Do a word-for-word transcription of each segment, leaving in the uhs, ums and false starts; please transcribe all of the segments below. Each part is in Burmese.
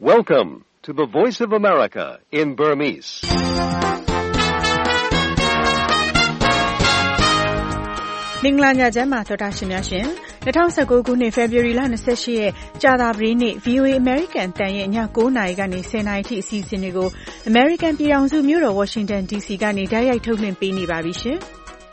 Welcome to the Voice of America in Burmese. ။မင်္ဂလာညချမ်းပါသောတာရှင်များရှင်။၂၀၁၉ခုနှစ်ဖေဖော်ဝါရီလ၂၈ရက်ကြာသပတေးနေ့ ဗွီအိုအေ American တန်ရဲ့ည၉နာရီကနေ၁၀နာရီထိအစီအစဉ်တွေကို American ပြည်ထောင်စုမြို့တော် Washington ဒီ စီ ကနေတိုက်ရိုက်ထုတ်လွှင့်ပေးနေပါပြီရှင်။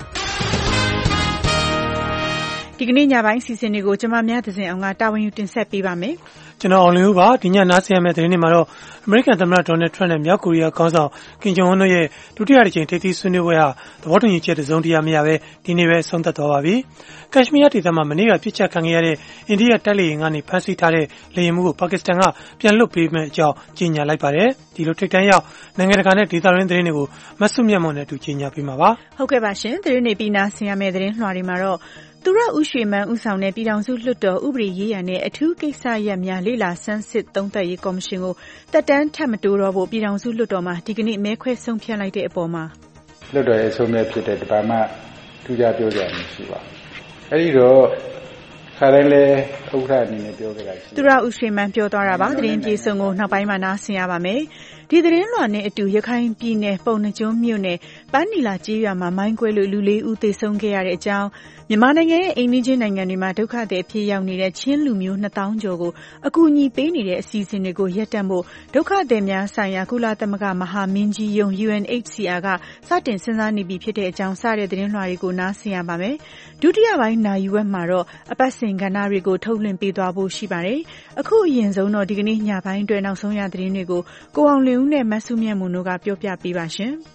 ဒီကနေ့ညပိုင်းအစီအစဉ်တွေကိုကျွန်မများသဇင်အောင်ကတာဝန်ယူတင်ဆက်ပေးပါမယ်။ကျွန်တော်အောင်လင်းဦးပါဒီညနားဆင်ရမယ့်သတင်းတွေမှာတော့အမေရိကန်သမ္မတဒေါ်နယ်ထရန့်နဲ့မြောက်ကိုရီးယားခေါင်းဆောင်ကင်ဂျုံအွန်းတို့ရဲ့ဒုတိယတစ်ချိန်ထိပ်သီးဆွေးနွေးပွဲဟာသဘောတူညီချက်တစုံတရာမရဘဲဒီနေ့ပဲဆုံးသက်သွားပါပြီ။ကက်ရှ်မီးယားဒေသမှာမနေ့ကပြစ်ချခံခဲ့ရတဲ့အိန္ဒိယတပ်လေယာဉ်ကနေဖမ်းဆီးထားတဲ့လေယာဉ်မှုကိုပါကစ္စတန်ကပြန်လွှတ်ပေးမယ့်အကြောင်းကြေညာလိုက်ပါတယ်။ဒီလိုထိပ်တန်းရောက်နိုင်ငံတကာနဲ့ဒေသတွင်းသတင်းတွေကိုမဆုမြတ်မွန်နဲ့အတူကြေညာပေးမှာပါ။ဟုတ်ကဲ့ပါရှင်သတင်းတွေပြီးနားဆင်ရမယ့်သတင်းလွှာတွေမှာတော့သူရဦးရွှေမန်းဦးဆောင်တဲ့ပြည်ထောင်စုလွှတ်တော်ဥပဒေရေးရာနဲ့အထူးကိစ္စရပ်များလေ့လာဆန်းစစ်သုံးသပ်ရေးကော်မရှင်ကိုတက်တန်းထပ်မတိုးတော့ဖို့ပြည်ထောင်စုလွှတ်တော်မှာဒီကနေ့မဲခွဲဆုံးဖြတ်လိုက်တဲ့အပေါ်မှာလွှတ်တော်ရဲ့ဆုံးဖြတ်ဖြစ်တဲ့ဒီပါမှထူးခြားပြောကြရမရှိပါဘူး။အဲဒီတော့ခါတိုင်းလဲဥက္ကဋ္ဌအနေနဲ့ပြောကြတာရှိသူရဦးရွှေမန်းပြောသွားတာပါသတင်းပြေဆုံးကိုနောက်ပိုင်းမှာနားဆင်ရပါမယ်။ဒီသတင်းလွှာနဲ့အတူရခိုင်ပြည်နယ်ပုံနှကျွန်းမြို့နယ်ပန်းနီလာကျေးရွာမှာမိုင်းကွဲလို့လူလေးဦးသေဆုံးခဲ့ရတဲ့အကြောင်းမြန်မာနိုင်ငံရဲ့အိမ်နီးချင်းနိုင်ငံတွေမှာဒုက္ခသည်အဖြစ်ရောက်နေတဲ့ချင်းလူမျိုးနှစ်သောင်းကျော်ကိုအကူအညီပေးနေတဲ့အစီအစဉ်တွေကိုရပ်တန့်ဖို့ဒုက္ခသည်များဆိုင်ရာကုလသမဂ္ဂမဟာမင်းကြီးရုံး U N H C R ကစတင်စဉ်းစားနေပြီဖြစ်တဲ့အကြောင်းစတဲ့သတင်းလွှာတွေကိုနားဆင်ရပါမယ်။ဒုတိယပိုင်းနာယူဝက်မှာတော့အပတ်စဉ်ကဏ္ဍတွေကိုထုတ်လွှင့်ပေးသွားဖို့ရှိပါတယ်။အခုအရင်ဆုံးတော့ဒီကနေ့ညပိုင်းအတွက်နောက်ဆုံးရသတင်းတွေကိုကိုအောင်လင်းဦးနဲ့မဆုမြတ်မွန်တို့ကပြောပြပေးပါရှင်။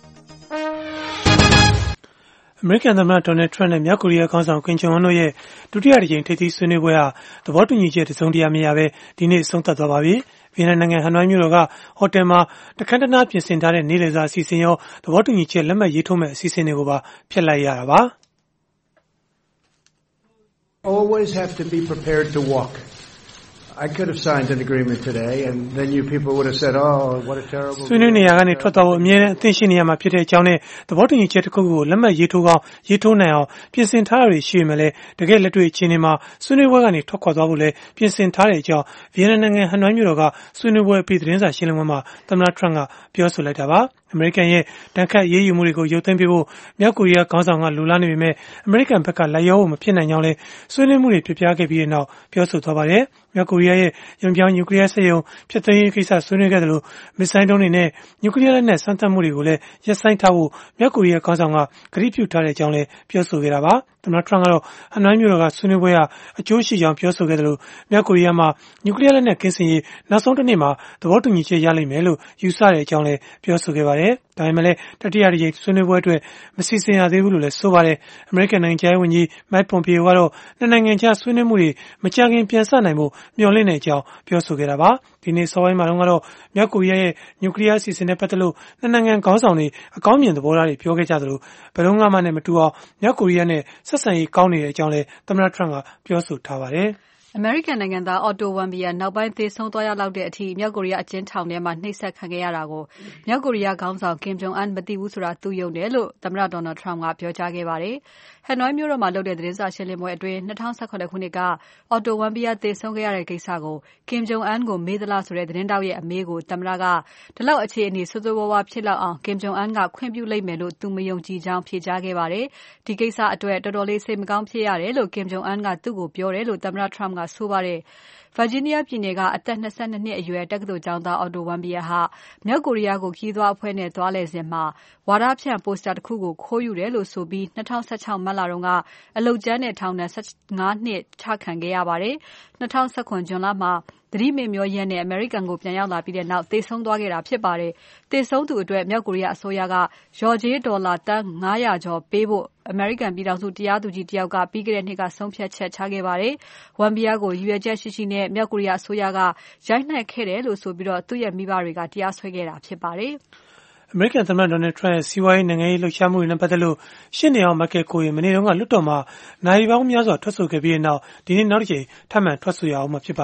အမေရိကန်သမ္မတဒေါ်နယ်ထရန့်နဲ့မြောက်ကိုရီးယားခေါင်းဆောင်ကင်ဂျုံအွန်းတို့ရဲ့ဒုတိယတစ်ကြိမ်ထိပ်သီးဆွေးနွေးပွဲဟာသဘောတူညီချက်တစုံတရာမရဘဲဒီနေ့ဆုံးသက်သွားပါပြီ။ဗီယက်နမ်နိုင်ငံဟနွိုင်းမြို့တော်ကဟိုတယ်မှာတခမ်းတနားပြင်ဆင်ထားတဲ့နေ့လည်စာအစီအစဉ်ရောသဘောတူညီချက်လက်မှတ်ရေးထိုးမဲ့အစီအစဉ်တွေကိုပါဖျက်လိုက်ရတာပါ။ Always have to be prepared to walk. I could have signed an agreement today and then you people would have said, "Oh, what a terrible." ဆွေးနွေးနေရကနေထွက်သွားဖို့အမြဲတမ်းအသင့်ရှိနေရမှာဖြစ်တဲ့အကြောင်းနဲ့သဘောတူညီချက်တစ်ခုကိုလက်မှတ်ရေးထိုးကောင်းရေးထိုးနိုင်အောင်ပြင်ဆင်ထားတာတွေရှိပေမဲ့လည်းတကယ်လက်တွေ့အခြေအနေမှာဆွေးနွေးပွဲကနေထွက်ခွာသွားဖို့လည်းပြင်ဆင်ထားတဲ့အကြောင်းဗီယက်နမ်နိုင်ငံဟနွိုင်းမြို့တော်ကဆွေးနွေးပွဲပြည်သတင်းစာရှင်းလင်းပွဲမှာသမ္မတထရန့်ကပြောဆိုလိုက်တာပါ။အမေရိကန်ရဲ့တန်ခတ်ရေးယူမှုတွေကိုရုပ်သိမ်းပေးဖို့မြောက်ကိုရီးယားခေါင်းဆောင်ကလူလားနေပေမဲ့အမေရိကန်ဘက်ကလိုက်ရောဖို့မဖြစ်နိုင်ကြောင်းလဲဆွေးနွေးမှုတွေပြပြခဲ့ပြီးတဲ့နောက်ပြောဆိုသွားပါတယ်။မြောက်ကိုရီးယားရဲ့ရုံပြောင်းနျူကလ িয়ার စက်ရုံဖျက်သိမ်းရေးကိစ္စဆွေးနွေးခဲ့တယ်လို့မစ်ဇိုင်းဒုံးတွေနဲ့နျူကလ িয়ার လက်နက်စမ်းသပ်မှုတွေကိုလည်းရပ်ဆိုင်းထားဖို့မြောက်ကိုရီးယားခေါင်းဆောင်ကကတိပြုထားတဲ့အကြောင်းလဲပြောဆိုခဲ့တာပါ။သမ္မတထရန့်ကတော့ဟနွိုင်းမြို့တော်ကဆွေးနွေးပွဲဟာအကျိုးရှိကြောင်းပြောဆိုခဲ့တယ်လို့မြောက်ကိုရီးယားမှာနျူကလ িয়ার လက်နက်ကင်းစင်ရေးနောက်ဆုံးတစ်နေ့မှာသဘောတူညီချက်ရလိမ့်မယ်လို့ယူဆတဲ့အကြောင်းလဲပြောဆိုခဲ့ပါတယ်။ဒါပေမဲ့လည်းတတိယတစ်ကြိမ်ဆွေးနွေးပွဲအတွက်မစီစဉ်ရသေးဘူးလို့လည်းဆိုပါတယ်။အမေရိကန်နိုင်ငံခြားရေးဝန်ကြီးမိုက်ပွန်ပီယိုကတော့နှစ်နိုင်ငံကြားဆွေးနွေးမှုတွေမကြာခင်ပြန်ဆနိုင်ဖို့မျှော်လင့်တဲ့အကြောင်းပြောဆိုခဲ့တာပါ။ဒီနေ့စောပိုင်းမှာတော့မြောက်ကိုရီးယားရဲ့နျူကလ িয়ার အစီအစဉ်နဲ့ပတ်သက်လို့နှစ်နိုင်ငံခေါင်းဆောင်တွေအကောင်းမြင်သဘောထားတွေပြောခဲ့ကြသလိုဘယ်တော့မှနဲ့မတူအောင်မြောက်ကိုရီးယားနဲ့ဆက်ဆံရေးကောင်းနေတဲ့အကြောင်းလည်းသမ္မတထရန့်ကပြောဆိုထားပါတယ်။အမေရိကန်နိုင်ငံသားအော်တိုဝမ်ဘီယာနောက်ပိုင်းသေဆုံးသွားရလောက်တဲ့အထိမြောက်ကိုရီးယားအကျဉ်းထောင်ထဲမှာနှိပ်စက်ခံခဲ့ရတာကိုမြောက်ကိုရီးယားခေါင်းဆောင်ကင်ဂျုံအန်မသိဘူးဆိုတာသူယုံတယ်လို့သမ္မတဒေါ်နယ်ထရန့်ကပြောကြားခဲ့ပါတယ်။ဟနွိုင်းမြို့တော်မှာလုပ်တဲ့သတင်းစာရှင်းလင်းပွဲအတွင်း၂၀၁၇ခုနှစ်ကအော်တိုဝမ်ဘီယာသေဆုံးခဲ့ရတဲ့ကိစ္စကိုကင်ဂျုံအန်ကိုမေးသလားဆိုတဲ့သတင်းတောက်ရဲ့အမေးကိုသမ္မတကဒီလောက်အခြေအနေဆိုးဆိုးဝါးဝါဖြစ်လောက်အောင်ကင်ဂျုံအန်ကခွင့်ပြုလိုက်မယ်လို့သူမယုံကြည်ကြောင်းဖြေကြားခဲ့ပါတယ်။ဒီကိစ္စအတွက်တော်တော်လေးစိတ်မကောင်းဖြစ်ရတယ်လို့ကင်ဂျုံအန်ကသူ့ကိုပြောတယ်လို့သမ္မတထရန့်ကဆိုပါတယ်။ဗာဂျီးနီးယားပြည်နယ်ကအသက်၂၂နှစ်အရွယ်တက္ကသိုလ်ကျောင်းသားအော်တိုဝမ်ဘီယာဟာမြောက်ကိုရီးယားကိုခရီးသွားအဖွဲ့နဲ့သွားလည်စဉ်မှာဝါဒဖြန့်ပိုစတာတစ်ခုကိုခိုးယူတယ်လို့ဆိုပြီး၂၀၁၆မတ်လတုန်းကအလုပ်ကြမ်းနဲ့ထောင်ဒဏ်၁၅နှစ်ချခံခဲ့ရပါတယ်။၂၀၁၇ဇွန်လမှာသတိမေ့မျောရက်နဲ့အမေရိကန်ကိုပြန်ရောက်လာပြီးတဲ့နောက်သေဆုံးသွားခဲ့တာဖြစ်ပါတယ်။သေဆုံးသူအတွက်မြောက်ကိုရီးယားအစိုးရကလျော်ကြေးဒေါ်လာသန်း၅ရာကျော်ပေးဖို့အမေရိကန်ပြည်ထောင်စုတရားသူကြီးတယောက်ကပြီးခဲ့တဲ့နှစ်ကဆုံးဖြတ်ချက်ချခဲ့ပါတယ်။ဝမ်ဘီယာကိုရည်ရွယ်ချက်ရှိရှိနဲ့မြောက်ကိုရီးယားအစိုးရကရိုက်နှက်ခဲ့တယ်လို့ဆိုပြီးတော့သူ့ရဲ့မိဘတွေကတရားစွဲခဲ့တာဖြစ်ပါတယ်။အမေရိကန်သမ္မတဒေါ်နယ်ထရန့်ရဲ့စီးပွားရေးနိုင်ငံရေးလှုပ်ရှားမှုတွေနဲ့ပတ်သက်လို့ရှင်းနေအောင်မက်ကယ်ကိုရင်မနေ့တုန်းကလွှတ်တော်မှာနိုင်ပေါင်းများစွာထွက်ဆိုခဲ့ပြီးတဲ့နောက်ဒီနေ့နောက်တစ်ချိန်ထပ်မံထွက်ဆိုရအောင်မှာဖြစ်ပါတယ်။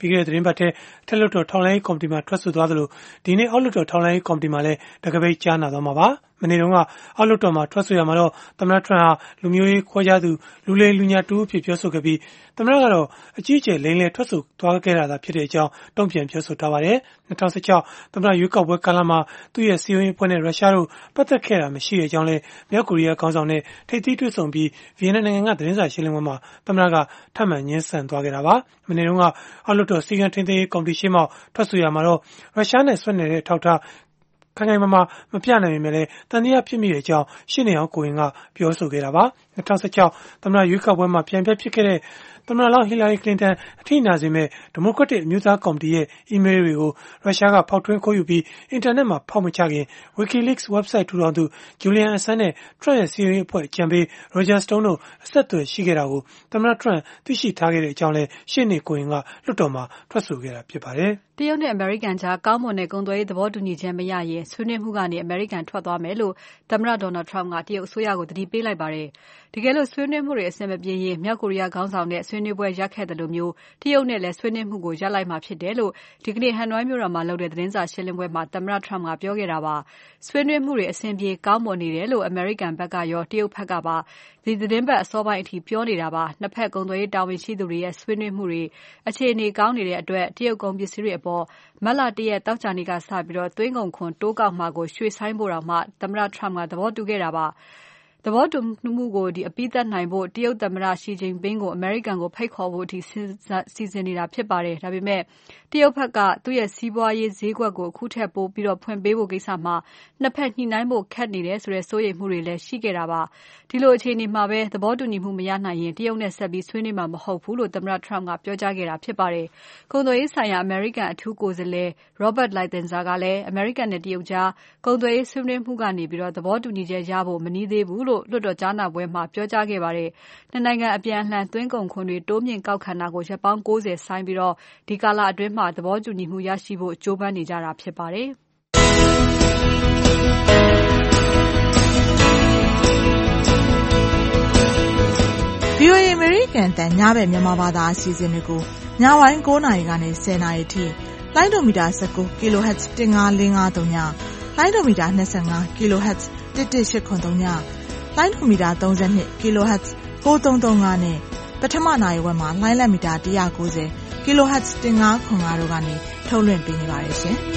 ပြီးခဲ့တဲ့သတင်းပတ်ထဲထက်လွတ်တော်ထောက်လှမ်းရေးကော်မတီမှာထွက်ဆိုသွားသလိုဒီနေ့အောက်လွတ်တော်ထောက်လှမ်းရေးကော်မတီမှာလည်းတကပိတ်ကြားနာသွားမှာပါမနေ့တုန်းကအောက်လွှတ်တော်မှာထွက်ဆိုရမှာတော့သမ္မတထရန့်ဟာလူမျိုးရေးခွဲခြားသူလူလေလူညာတူအဖြစ်ပြောဆိုခဲ့ပြီးသမ္မတကတော့အကြီးအကျယ်လိမ့်လေထွက်ဆိုသွားခဲ့တာသာဖြစ်တဲ့အကြောင်းတုံ့ပြန်ပြောဆိုထားပါတယ်။၂၀၁၆သမ္မတရွေးကောက်ပွဲကာလမှာသူ့ရဲ့စီယိုရင်းအဖွဲ့နဲ့ရုရှားတို့ပတ်သက်ခဲ့တာမရှိတဲ့အကြောင်းလည်းမြောက်ကိုရီးယားခေါင်းဆောင်နဲ့ထိပ်သီးတွေ့ဆုံပြီးဗီယက်နမ်နိုင်ငံကသတင်းစာရှင်းလင်းပွဲမှာသမ္မတကထပ်မံညှင်းဆန်သွားခဲ့တာပါ။မနေ့တုန်းကအောက်လွှတ်တော်စီကံထိန်းသိမ်းရေးကော်မတီရှေ့မှောက်ထွက်ဆိုရမှာတော့ရုရှားနဲ့ဆွေးနွေးတဲ့ထောက်ထားခိုင်ခိုင်မာမာမပြနိုင်ပေမဲ့လည်းတန်တရားဖြစ်မိတဲ့အကြောင်းရှင်းနေအောင်ကိုရင်ကပြောဆိုခဲ့တာပါ၂၀၁၆သမ္မတရွေးကောက်ပွဲမှာပြန်ပြဖြစ်ခဲ့တဲ့သမ္မတလောင်းဟီလာရီကလင်တန်အထိနာစေမဲ့ဒီမိုကရက်တစ်အမျိုးသားကော်မတီရဲ့အီးမေးလ်တွေကိုရုရှားကဖောက်ထွင်းခိုးယူပြီးအင်တာနက်မှာဖောက်မချခင် WikiLeaks website ထူထောင်သူ Julian Assange နဲ့ Trump ရဲ့စီယိုရေးအဖွဲ့အကြံပေး Roger Stone တို့အဆက်အသွယ်ရှိခဲ့တာကိုသမ္မတ Trump သိရှိထားခဲ့တဲ့အကြောင်းလည်းရှင်းနေကိုရင်ကလွှတ်တော်မှာထွက်ဆိုခဲ့တာဖြစ်ပါတယ်တရုတ်နဲ့အမေရိကန်ကြားကောင်းမွန်တဲ့ကုန်သွယ်ရေးသဘောတူညီချက်မရရင်ဆွေးနွေးမှုကနေအမေရိကန်ထွက်သွားမယ်လို့သမ္မတ Donald Trump ကတရုတ်အစိုးရကိုသတိပေးလိုက်ပါတယ်။တကယ်လို့ဆွေးနွေးမှုတွေအဆင်မပြေရင်မြောက်ကိုရီးယားခေါင်းဆောင်နဲ့ဆွေးနွေးပွဲရပ်ခဲ့တယ်လို့မျိုးတရုတ်နဲ့လည်းဆွေးနွေးမှုကိုရပ်လိုက်မှာဖြစ်တယ်လို့ဒီကနေ့ဟန်နွိုင်းမြို့တော်မှာလုပ်တဲ့သတင်းစာရှင်းလင်းပွဲမှာသမ္မတ Trump ကပြောခဲ့တာပါ။ဆွေးနွေးမှုတွေအဆင်ပြေကောင်းမွန်နေတယ်လို့အမေရိကန်ဘက်ကရောတရုတ်ဘက်ကပါဒီသတင်းပတ်အစောပိုင်းအထိပြောနေတာပါ။နှစ်ဖက်ကုန်သွယ်ရေးတာဝန်ရှိသူတွေရဲ့ဆွေးနွေးမှုတွေအခြေအနေကောင်းနေတဲ့အတွက်တရုတ်ကုန်ပစ္စည်းတွေအပေါ်မတ်လတရက်တောက်ကြနေကစပြီးသွင်းကုန်ခွန်တိုးကောက်မှာကိုရွှေ့ဆိုင်းဖို့တောင်မှသမ္မတ Trump ကသဘောတူခဲ့တာပါ။သဘောတူမှုကိုဒီအပိသက်နိုင်ဖို့တရုတ်သမ္မတရှီဂျင်ပင်းကိုအမေရိကန်ကိုဖိတ်ခေါ်ဖို့အထိစီစဉ်နေတာဖြစ်ပါတယ်။ဒါပေမဲ့တရုတ်ဘက်ကသူ့ရဲ့စီးပွားရေးဈေးကွက်ကိုအခုထက်ပိုပြီးတော့ဖွင့်ပေးဖို့ကိစ္စမှာနှစ်ဖက်ညှိနှိုင်းဖို့ခက်နေတယ်ဆိုတဲ့စိုးရိမ်မှုတွေလည်းရှိခဲ့တာပါ။ဒီလိုအခြေအနေမှာပဲသဘောတူညီမှုမရနိုင်ရင်တရုတ်နဲ့ဆက်ပြီးဆွေးနွေးမှာမဟုတ်ဘူးလို့သမ္မတ Trump ကပြောကြားခဲ့တာဖြစ်ပါတယ်။ကုန်သွယ်ရေးဆိုင်ရာအမေရိကန်အထူးကိုယ်စားလှယ် Robert Lighthizer ကလည်းအမေရိကန်နဲ့တရုတ်ကြားကုန်သွယ်ရေးဆွေးနွေးမှုကနေပြီးတော့သဘောတူညီချက်ရဖို့မနည်းသေးဘူးလို့လွှတ်တော်ကြားနာပွဲမှာပြောကြားခဲ့ပါတယ်။နှစ်နိုင်ငံအပြန်အလှန်သွင်းကုန်ခွန်တွေတိုးမြင့်ကောက်ခံတာကိုရက်ပေါင်း၉၀ဆိုင်းပြီးတော့ဒီကာလအတွင်းမှာသဘောတူညီမှုရရှိဖို့ကြိုးပမ်းနေကြတာဖြစ်ပါတယ်။ဗွီအိုအေ American တန်ညဘက်မြန်မာဘာသာအစီအစဉ်တွေကိုညပိုင်း၉နာရီကနေ၁၀နာရီထိလိုင်းဒိုမီတာ၁၉ kilohertz ၁၅၄၅၃ညလိုင်းဒိုမီတာ၂၅ kilohertz ၁၁၈၇၃ညလိုင်းဒိုမီတာ၃၂ kilohertz ၉၃၃၅နဲ့ပထမနာရီဝက်မှာလိုင်းလက်မီတာ၁၉၀ kilohertz ၁၅၇၅တို့ကနေထုတ်လွှင့်ပေးနေပါတယ်ရှင်။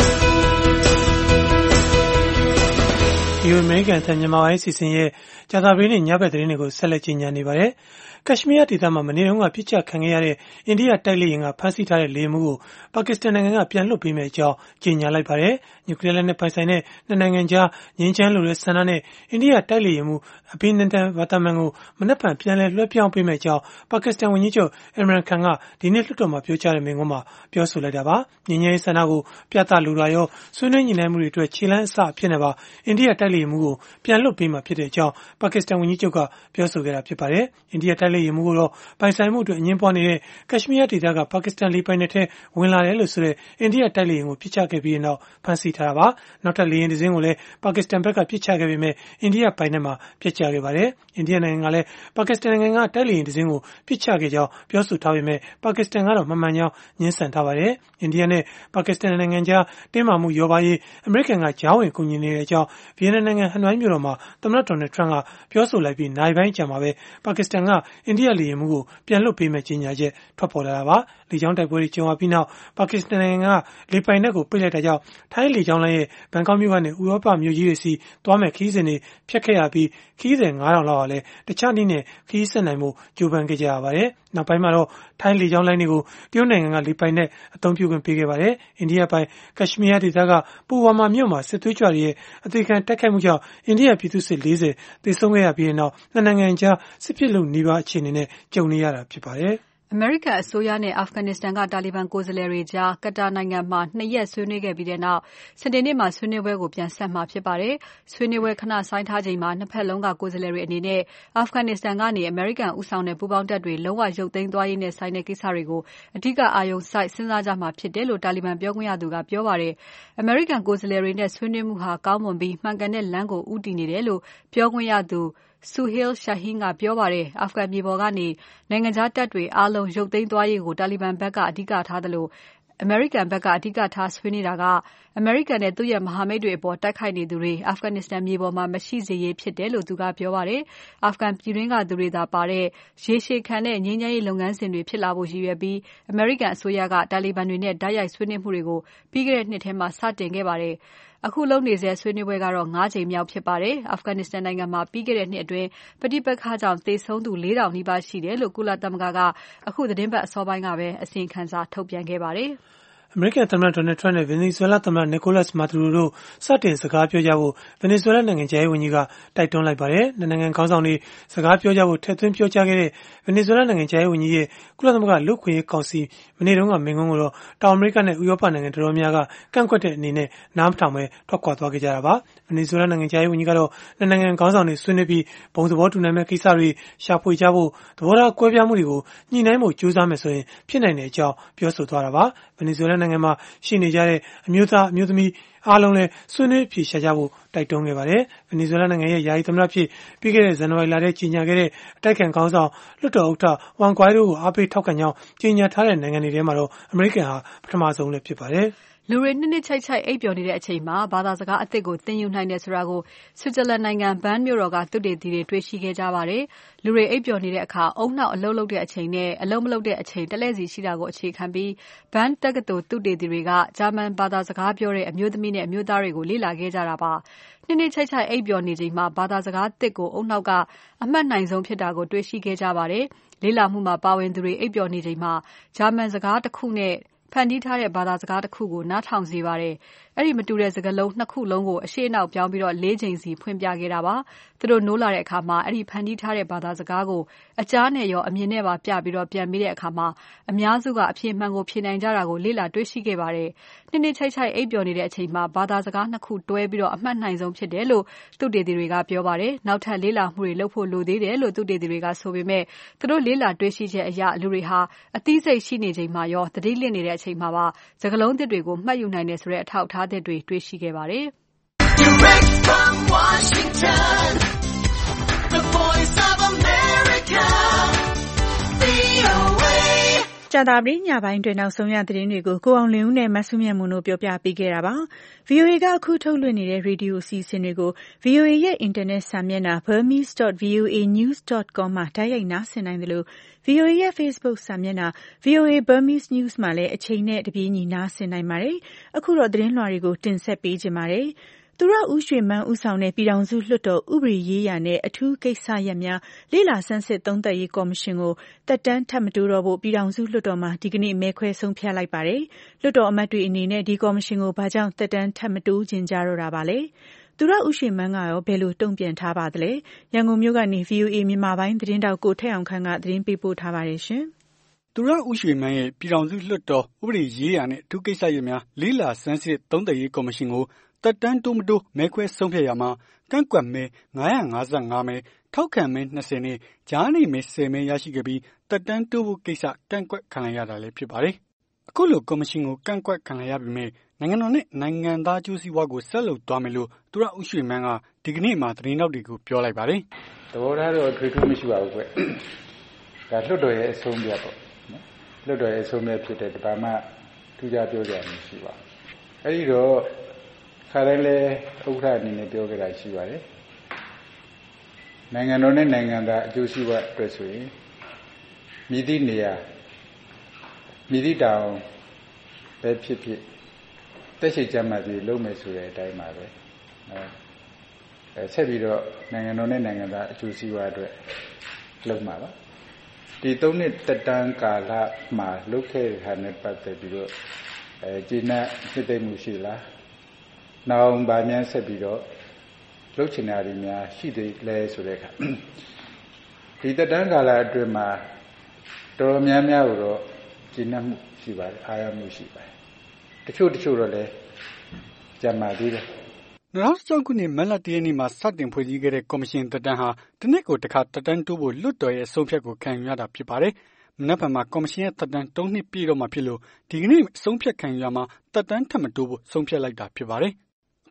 ဒီအမေရိကန်ပြည်မြန်မာပိုင်းစီစဉ်ရဲ့ကြာသပတေးနေ့ညဘက်သတင်းတွေကိုဆက်လက်ကြီးညာနေပါတယ်။ကက်ရှ်မီးယားဒေသမှာမနေ့တုန်းကပြစ်ချခံခဲ့ရတဲ့အိန္ဒိယတိုက်လေယာဉ်ကဖမ်းဆီးထားတဲ့လေယာဉ်မှူးကိုပါကစ္စတန်နိုင်ငံကပြန်လွှတ်ပေးမယ့်အကြောင်းကြေညာလိုက်ပါတယ်။နျူကလီးယားလက်နက်ပိုင်ဆိုင်တဲ့နှစ်နိုင်ငံကြားငြိမ်းချမ်းလိုတဲ့ဆန္ဒနဲ့အိန္ဒိယတိုက်လေယာဉ်မှူးအဘိနန္ဒန်ဝါတာမန်ကိုမနက်ဖြန်ပြန်လည်လွှဲပြောင်းပေးမယ့်အကြောင်းပါကစ္စတန်ဝန်ကြီးချုပ်အင်မရန်ခန်ကဒီနေ့လွှတ်တော်မှာပြောကြားတဲ့မိန့်ခွန်းမှာပြောဆိုလိုက်တာပါ။ငြိမ်းချမ်းရေးဆန္ဒကိုပြသလိုတာရောဆွေးနွေးညှိနှိုင်းမှုတွေအတွက်ခြေလှမ်းအစအဖြစ်နဲ့ပါအိန္ဒိယတိုက်လေယာဉ်မှူးကိုပြန်လွှတ်ပေးမှာဖြစ်တဲ့အကြောင်းပါကစ္စတန်ဝန်ကြီးချုပ်ကပြောဆိုခဲ့တာဖြစ်ပါတယ်။အိန္ဒိယတိုက်လေယာဉ်မှူးကိုတော့ပိုင်ဆိုင်မှုအတွက်အငင်းပွားနေတဲ့ကက်ရှ်မီးယားဒေသကပါကစ္စတန်လေပိုင်နယ်ထဲဝင်လာတယ်လို့ဆိုတဲ့အိန္ဒိယတိုက်လေယာဉ်ကိုပြစ်ချခဲ့ပြီးနောက်ဖမ်းဆီးထားတာပါ။နောက်ထပ်လေယာဉ်တစ်စင်းကိုလည်းပါကစ္စတန်ဘက်ကပြစ်ချခဲ့ပေမဲ့အိန္ဒိယပိုင်နယ်မှာပြစ်ချခဲ့ပါတယ်။အိန္ဒိယနိုင်ငံကလည်းပါကစ္စတန်နိုင်ငံကတိုက်လေယာဉ်တစ်စင်းကိုပြစ်ချခဲ့ကြောင်းပြောဆိုထားပေမဲ့ပါကစ္စတန်ကတော့မမှန်ကြောင်းညှင်းဆန်ထားပါတယ်။အိန္ဒိယနဲ့ပါကစ္စတန်နိုင်ငံကြားတင်းမာမှုရောပါရေးအမေရိကန်ကကြားဝင်ကူညီနေတဲ့အကြောင်းဗီယက်နမ်နိုင်ငံဟနွိုင်းမြို့တော်မှာသမ္မတဒေါ်နယ်ထရန့်ကပြောဆိုလိုက်ပြီးနိုင်ပိုင်းကြာမှာပဲပါကစ္စတန်ကအိန္ဒိယလေယာဉ်မှူးကိုပြန်လွှတ်ပေးမဲ့ကြေညာချက်ထွက်ပေါ်လာတာပါ။လေကြောင်းတိုက်ပွဲတွေကြုံရပြီးနောက်ပါကစ္စတန်နိုင်ငံကလေပိုင်နက်ကိုပိတ်လိုက်တာကြောင့်ထိုင်းလေကြောင်းလိုင်းရဲ့ဘန်ကောက်မြို့ကနေဥရောပမြို့ကြီးတွေစီသွားမဲ့ခီးစဉ်တွေဖျက်ခဲ့ရပြီးခီးစဉ်၅ထောင်လောက်ဟာလည်းတခြားနည်းနဲ့ခီးဆက်နိုင်မှုကြိုးပမ်းခဲ့ကြရပါတယ်။နောက်ပိုင်းမှာတော့ထိုင်းလေကြောင်းလိုင်းတွေကိုတရုတ်နိုင်ငံကလေပိုင်နက်အသုံးပြုခွင့်ပေးခဲ့ပါတယ်။အိန္ဒိယပိုင်ကက်ရှ်မီးယားဒေသကပူဝါမာမြို့မှာစစ်သွေးကြွတွေရဲ့အသေးခံတိုက်ခိုက်မှုကြောင့်အိန္ဒိယပြည်သူစစ်၄၀သေဆုံးခဲ့ရပြီးနောက်နှစ်နိုင်ငံကြားစစ်ဖြစ်လို့နှီးပါအခြေအနေနဲ့ကြုံနေရတာဖြစ်ပါတယ်။အမေရိကန်အစိုးရနဲ့အာဖဂန်နစ္စတန်ကတာလီဘန်ကိုယ်စားလှယ်တွေကြားကတာနိုင်ငံမှာနှစ်ရက်ဆွေးနွေးခဲ့ပြီးတဲ့နောက်စနေနေ့မှာဆွေးနွေးပွဲကိုပြန်ဆက်မှာဖြစ်ပါတယ်။ဆွေးနွေးပွဲခဏဆိုင်းထားချိန်မှာနှစ်ဖက်လုံးကကိုယ်စားလှယ်တွေအနေနဲ့အာဖဂန်နစ္စတန်ကနေအမေရိကန်ဦးဆောင်တဲ့ပူးပေါင်းတပ်တွေလုံးဝရုပ်သိမ်းသွားရေးနဲ့ဆိုင်တဲ့ကိစ္စတွေကိုအဓိကအာရုံစိုက်စဉ်းစားကြမှာဖြစ်တယ်လို့တာလီဘန်ပြောခွင့်ရသူကပြောပါတယ်။အမေရိကန်ကိုယ်စားလှယ်တွေနဲ့ဆွေးနွေးမှုဟာကောင်းမွန်ပြီးမှန်ကန်တဲ့လမ်းကိုဦးတည်နေတယ်လို့ပြောခွင့်ရသူ Suhail Shaheen ကပြောပါတယ်။ အာဖဂန်မြေပေါ်ကနေနိုင်ငံခြားတပ်တွေအားလုံးရုပ်သိမ်းသွားရေးကိုတာလီဘန်ဘက်ကအဓိကထားသလိုအမေရိကန်ဘက်ကအဓိကထားဆွေးနွေးတာကအမေရိကန်နဲ့သူ့ရဲ့မဟာမိတ်တွေအပေါ်တိုက်ခိုက်နေသူတွေအာဖဂန်နစ္စတန်မြေပေါ်မှာမရှိစေရေးဖြစ်တယ်လို့သူကပြောပါတယ်။ အာဖဂန်ပြည်တွင်းကသူတွေသာပါတဲ့ရေရှည်ခံတဲ့ငြိမ်းချမ်းရေးလုပ်ငန်းစဉ်တွေဖြစ်လာဖို့ရည်ရွယ်ပြီးအမေရိကန်အစိုးရကတာလီဘန်တွေနဲ့တိုက်ရိုက်ဆွေးနွေးမှုတွေကိုပြီးခဲ့တဲ့နှစ်ထဲမှာစတင်ခဲ့ပါတယ်။အခုလုပ်နေဆဲဆွေးနွေးပွဲကတော့၅ကြိမ်မြောက်ဖြစ်ပါတယ်။ အာဖဂန်နစ္စတန်နိုင်ငံမှာပြီးခဲ့တဲ့နှစ်အတွင်းပဋိပက္ခကြောင့်သေဆုံးသူလေးထောင်နီးပါးရှိတယ်လို့ကုလသမဂ္ဂကအခုသတင်းပတ်အစောပိုင်းကပဲအစီရင်ခံစာထုတ်ပြန်ခဲ့ပါတယ်။အမေရိကန်သမ္မတ Donald Trump နဲ့ Venezuela သမ္မတ Nicolas Maduro တို့စတင်စကားပြောကြဖို့ Venezuela နိုင်ငံခြားရေးဝန်ကြီးကတိုက်တွန်းလိုက်ပါတယ်။နိုင်ငံခေါင်းဆောင်တွေစကားပြောကြဖို့ထည့်သွင်းပြောကြားခဲ့တဲ့ Venezuela နိုင်ငံခြားရေးဝန်ကြီးရဲ့ကုလသမဂ္ဂလူ့အခွင့်အရေးကောင်စီမနေ့တုန်းကမိန့်ခွန်းကိုတော့တောင်အမေရိကနဲ့ဥရောပနိုင်ငံတော်တော်များများကကန့်ကွက်တဲ့အနေနဲ့နားမထောင်ပဲထွက်ခွာသွားခဲ့ကြတာပါ။ Venezuela နိုင်ငံခြားရေးဝန်ကြီးကတော့နိုင်ငံခေါင်းဆောင်တွေဆွေးနွေးပြီးဘုံသဘောတူနိုင်မယ့်ကိစ္စတွေရှာဖွေကြဖို့သဘောထားကွဲပြားမှုတွေကိုညှိနှိုင်းဖို့ကြိုးစားမယ်ဆိုရင်ဖြစ်နိုင်တဲ့အကြောင်းပြောဆိုသွားတာပါ။ Venezuela နိုင်ငံမှာရှိနေကြတဲ့အမျိုးသားအမျိုးသမီးအားလုံးလည်းဆွေးနွေးအဖြေရှာကြဖို့တိုက်တွန်းခဲ့ပါတယ်။ Venezuela နိုင်ငံရဲ့ယာယီသမ္မတဖြစ်ပြီးခဲ့တဲ့ဇန်နဝါရီလထဲကြီးညာခဲ့တဲ့အတိုက်အခံခေါင်းဆောင်လွှတ်တော်ဥက္ကဋ္ဌ Juan Guaido ကိုအားပေးထောက်ခံကြောင်းကြီးညာထားတဲ့နိုင်ငံတွေထဲမှာတော့အမေရိကန်ဟာပထမဆုံးလည်းဖြစ်ပါတယ်။လူတွေနှစ်နှစ်ခြိုက်ခြိုက်အိပ်ပျော်နေတဲ့အချိန်မှာဘာသာစကားအသစ်ကိုသင်ယူနိုင်တယ်ဆိုတာကို Switzerland နိုင်ငံ Bern မြို့တော်ကသုတေသီတွေတွေ့ရှိခဲ့ကြပါတယ်။လူတွေအိပ်ပျော်နေတဲ့အခါဦးနှောက်အလုပ်လုပ်တဲ့အချိန်နဲ့အလုပ်မလုပ်တဲ့အချိန်တလှည့်စီရှိတာကိုအခြေခံပြီး Bern တက္ကသိုလ်သုတေသီတွေကဂျာမန်ဘာသာစကားပြောတဲ့အမျိုးသမီးနဲ့အမျိုးသားတွေကိုလေ့လာခဲ့ကြတာပါ။နှစ်နှစ်ခြိုက်ခြိုက်အိပ်ပျော်နေချိန်မှာဘာသာစကားသစ်ကိုဦးနှောက်ကအမှတ်နိုင်ဆုံးဖြစ်တာကိုတွေ့ရှိခဲ့ကြပါတယ်။လေ့လာမှုမှာပါဝင်သူတွေအိပ်ပျော်နေချိန်မှာဂျာမန်စကားတစ်ခုနဲ့ဖန်တီးထားတဲ့ဘာသာစကားတစ်ခုကိုနားထောင်စေပါတယ်။အဲ့ဒီမတူတဲ့စကားလုံးနှစ်ခုလုံးကိုအရှေ့အနောက်ပြောင်းပြီး၄ချိန်စီဖွင့်ပြခဲ့တာပါ။သူတို့နိုးလာတဲ့အခါမှာအဲ့ဒီဖန်တီးထားတဲ့ဘာသာစကားကိုအကြားနဲ့ရောအမြင်နဲ့ပါပြပြီးတော့ပြန်မေးတဲ့အခါမှာအများစုကအဖြေမှန်ကိုဖြေနိုင်ကြတာကိုလေ့လာတွေ့ရှိခဲ့ပါတယ်။နှစ်နှစ်ခြိုက်ခြိုက်အိပ်ပျော်နေတဲ့အချိန်မှာဘာသာစကားနှစ်ခုတွဲပြီးတော့အမှတ်နိုင်ဆုံးဖြစ်တယ်လို့သုတေသီတွေကပြောပါတယ်။နောက်ထပ်လေ့လာမှုတွေလုပ်ဖို့လိုသေးတယ်လို့သုတေသီတွေကဆိုပေမဲ့သူတို့လေ့လာတွေ့ရှိချက်အရလူတွေဟာအသိစိတ်ရှိနေချိန်မှာရောသတိလစ်နေတဲ့အချိန်မှာပါစကားလုံးသစ်တွေကိုမှတ်ယူနိုင်တယ်ဆိုတဲ့အထောက်အထားသစ်တွေတွေ့ရှိခဲ့ပါတယ်။ Direct from Washington, the Voice of America, ဗွီအိုအေကြာသပတေးညပိုင်းတွင်နောက်ဆုံးရသတင်းတွေကိုကိုအောင်လင်းဦးနဲ့မဆုမြတ်မွန်တို့ပြောပြပေးခဲ့တာပါ။ ဗွီအိုအေကအခုထုတ်လွှင့်နေတဲ့ရေဒီယိုအစီအစဉ်တွေကို ဗွီအိုအေရဲ့အင်တာနက်စာမျက်နှာ burmese dot v o a news dot com မှာတိုက်ရိုက်နားဆင်နိုင်တယ်လို့ ဗွီအိုအေရဲ့ Facebook စာမျက်နှာ ဗွီအိုအေ Burmese News မှာလည်းအချိန်နဲ့တပြေးညီနားဆင်နိုင်ပါတယ်။အခုတော့သတင်းလွှာတွေကိုတင်ဆက်ပေးကြပါမယ်။သူရဦးရွှေမန်းဦးဆောင်တဲ့ပြည်ထောင်စုလွှတ်တော်ဥပဒေရေးရာနဲ့အထူးကိစ္စရပ်များလေ့လာဆန်းစစ်သုံးသပ်ရေးကော်မရှင်ကိုတက်တန်းထပ်မတိုးတော့ဖို့ပြည်ထောင်စုလွှတ်တော်မှာဒီကနေ့မဲခွဲဆုံးဖြတ်လိုက်ပါတယ်။လွှတ်တော်အမတ်တွေအနေနဲ့ဒီကော်မရှင်ကိုဘာကြောင့်တက်တန်းထပ်မတိုးချင်ကြတော့တာပါလဲ။သူရဦးရွှေမန်းကရောဘယ်လိုတုံ့ပြန်ထားပါသလဲ။ရန်ကုန်မြို့ကနေ ဗွီအိုအေမြန်မာပိုင်းသတင်းတောက်ကိုထက်အောင်ခန့်ကသတင်းပေးပို့ထားပါတယ်ရှင်။သူရဦးရွှေမန်းရဲ့ပြည်ထောင်စုလွှတ်တော်ဥပဒေရေးရာနဲ့အထူးကိစ္စရပ်များလေ့လာဆန်းစစ်သုံးသပ်ရေးကော်မရှင်ကိုတက်တန်းတိုးမတိုးမဲခွဲဆုံးဖြတ်ရာမှာကန့်ကွက်မဲ၅၅၅မဲထောက်ခံမဲ၂၀နဲ့ကြားနေမဲ၁၀မဲရရှိခဲ့ပြီးတက်တန်းတိုးဖို့ကိစ္စကန့်ကွက်ခံလိုက်ရတာလည်းဖြစ်ပါတယ်။အခုလိုကော်မရှင်ကိုကန့်ကွက်ခံလိုက်ရပေမဲ့နိုင်ငံတော်နဲ့နိုင်ငံသားအကျိုးစီးပွားကိုဆက်လုပ်သွားမယ်လို့သူရဦးရွှေမန်းကဒီကနေ့မှသတင်းတောက်တွေကိုပြောလိုက်ပါတယ်။သဘောထားတော့ထွေထွေမရှိပါဘူးကွ။ဒါလွှတ်တော်ရဲ့အဆုံးအဖြတ်ပေါ့နော်။လွှတ်တော်ရဲ့အဆုံးအဖြတ်ဖြစ်တဲ့ဒီဘာမှထူးခြားပြောကြရမရှိပါဘူး။အဲဒီတော့ခါတိုင်းလဲဥက္ကဋ္ဌအနေနဲ့ပြောကြတာရှိပါတယ်။နိုင်ငံတော်နဲ့နိုင်ငံသားအကျိုးစီးပွားအတွက်ဆိုရင်မြည်သည့်နေရာမြည်သည့်တောင်ပဲဖြစ်ဖြစ်တက်ရှိကြမှစီလုံးမယ်ဆိုတဲ့အတိုင်းပါပဲအဲဆက်ပြီးတော့နိုင်ငံတော်နဲ့နိုင်ငံသားအကျိုးစီးပွားအတွက်လုပ်မှာပါဒီသုံးနှစ်တက်တန်းကာလမှာလုပ်ခဲ့တဲ့ဟာနဲ့ပတ်သက်ပြီးတော့အဲကျေနပ်ဖြစ်သိမှုရှိလားနောက်ဗာများဆက်ပြီးတော့လုပ်ချင်တာတွေများရှိသေးလဲဆိုတဲ့အခါဒီတက်တန်းကာလအတွင်းမှာတော်တော်များများကိုတော့ကျေနပ်မှုရှိပါတယ်အားရမှုရှိပါတယ်တချို့တချို့တော့လည်းကြံပါသေးတယ်၂၀၁၆ခုနှစ်မတ်လတရက်နေ့မှာစတင်ဖွဲ့စည်းခဲ့တဲ့ကော်မရှင်တက်တန်းဟာတစ်နှစ်ကိုတစ်ခါတက်တန်းတိုးဖို့လွှတ်တော်ရဲ့အဆုံးဖြတ်ကိုခံယူရတာဖြစ်ပါတယ်။မနက်ဖြန်မှာကော်မရှင်ရဲ့တက်တန်း၃နှစ်ပြည့်တော့မှာဖြစ်လို့ဒီကနေ့အဆုံးဖြတ်ခံယူရမှာတက်တန်းထပ်မတိုးဖို့ဆုံးဖြတ်လိုက်တာဖြစ်ပါတယ်။အခု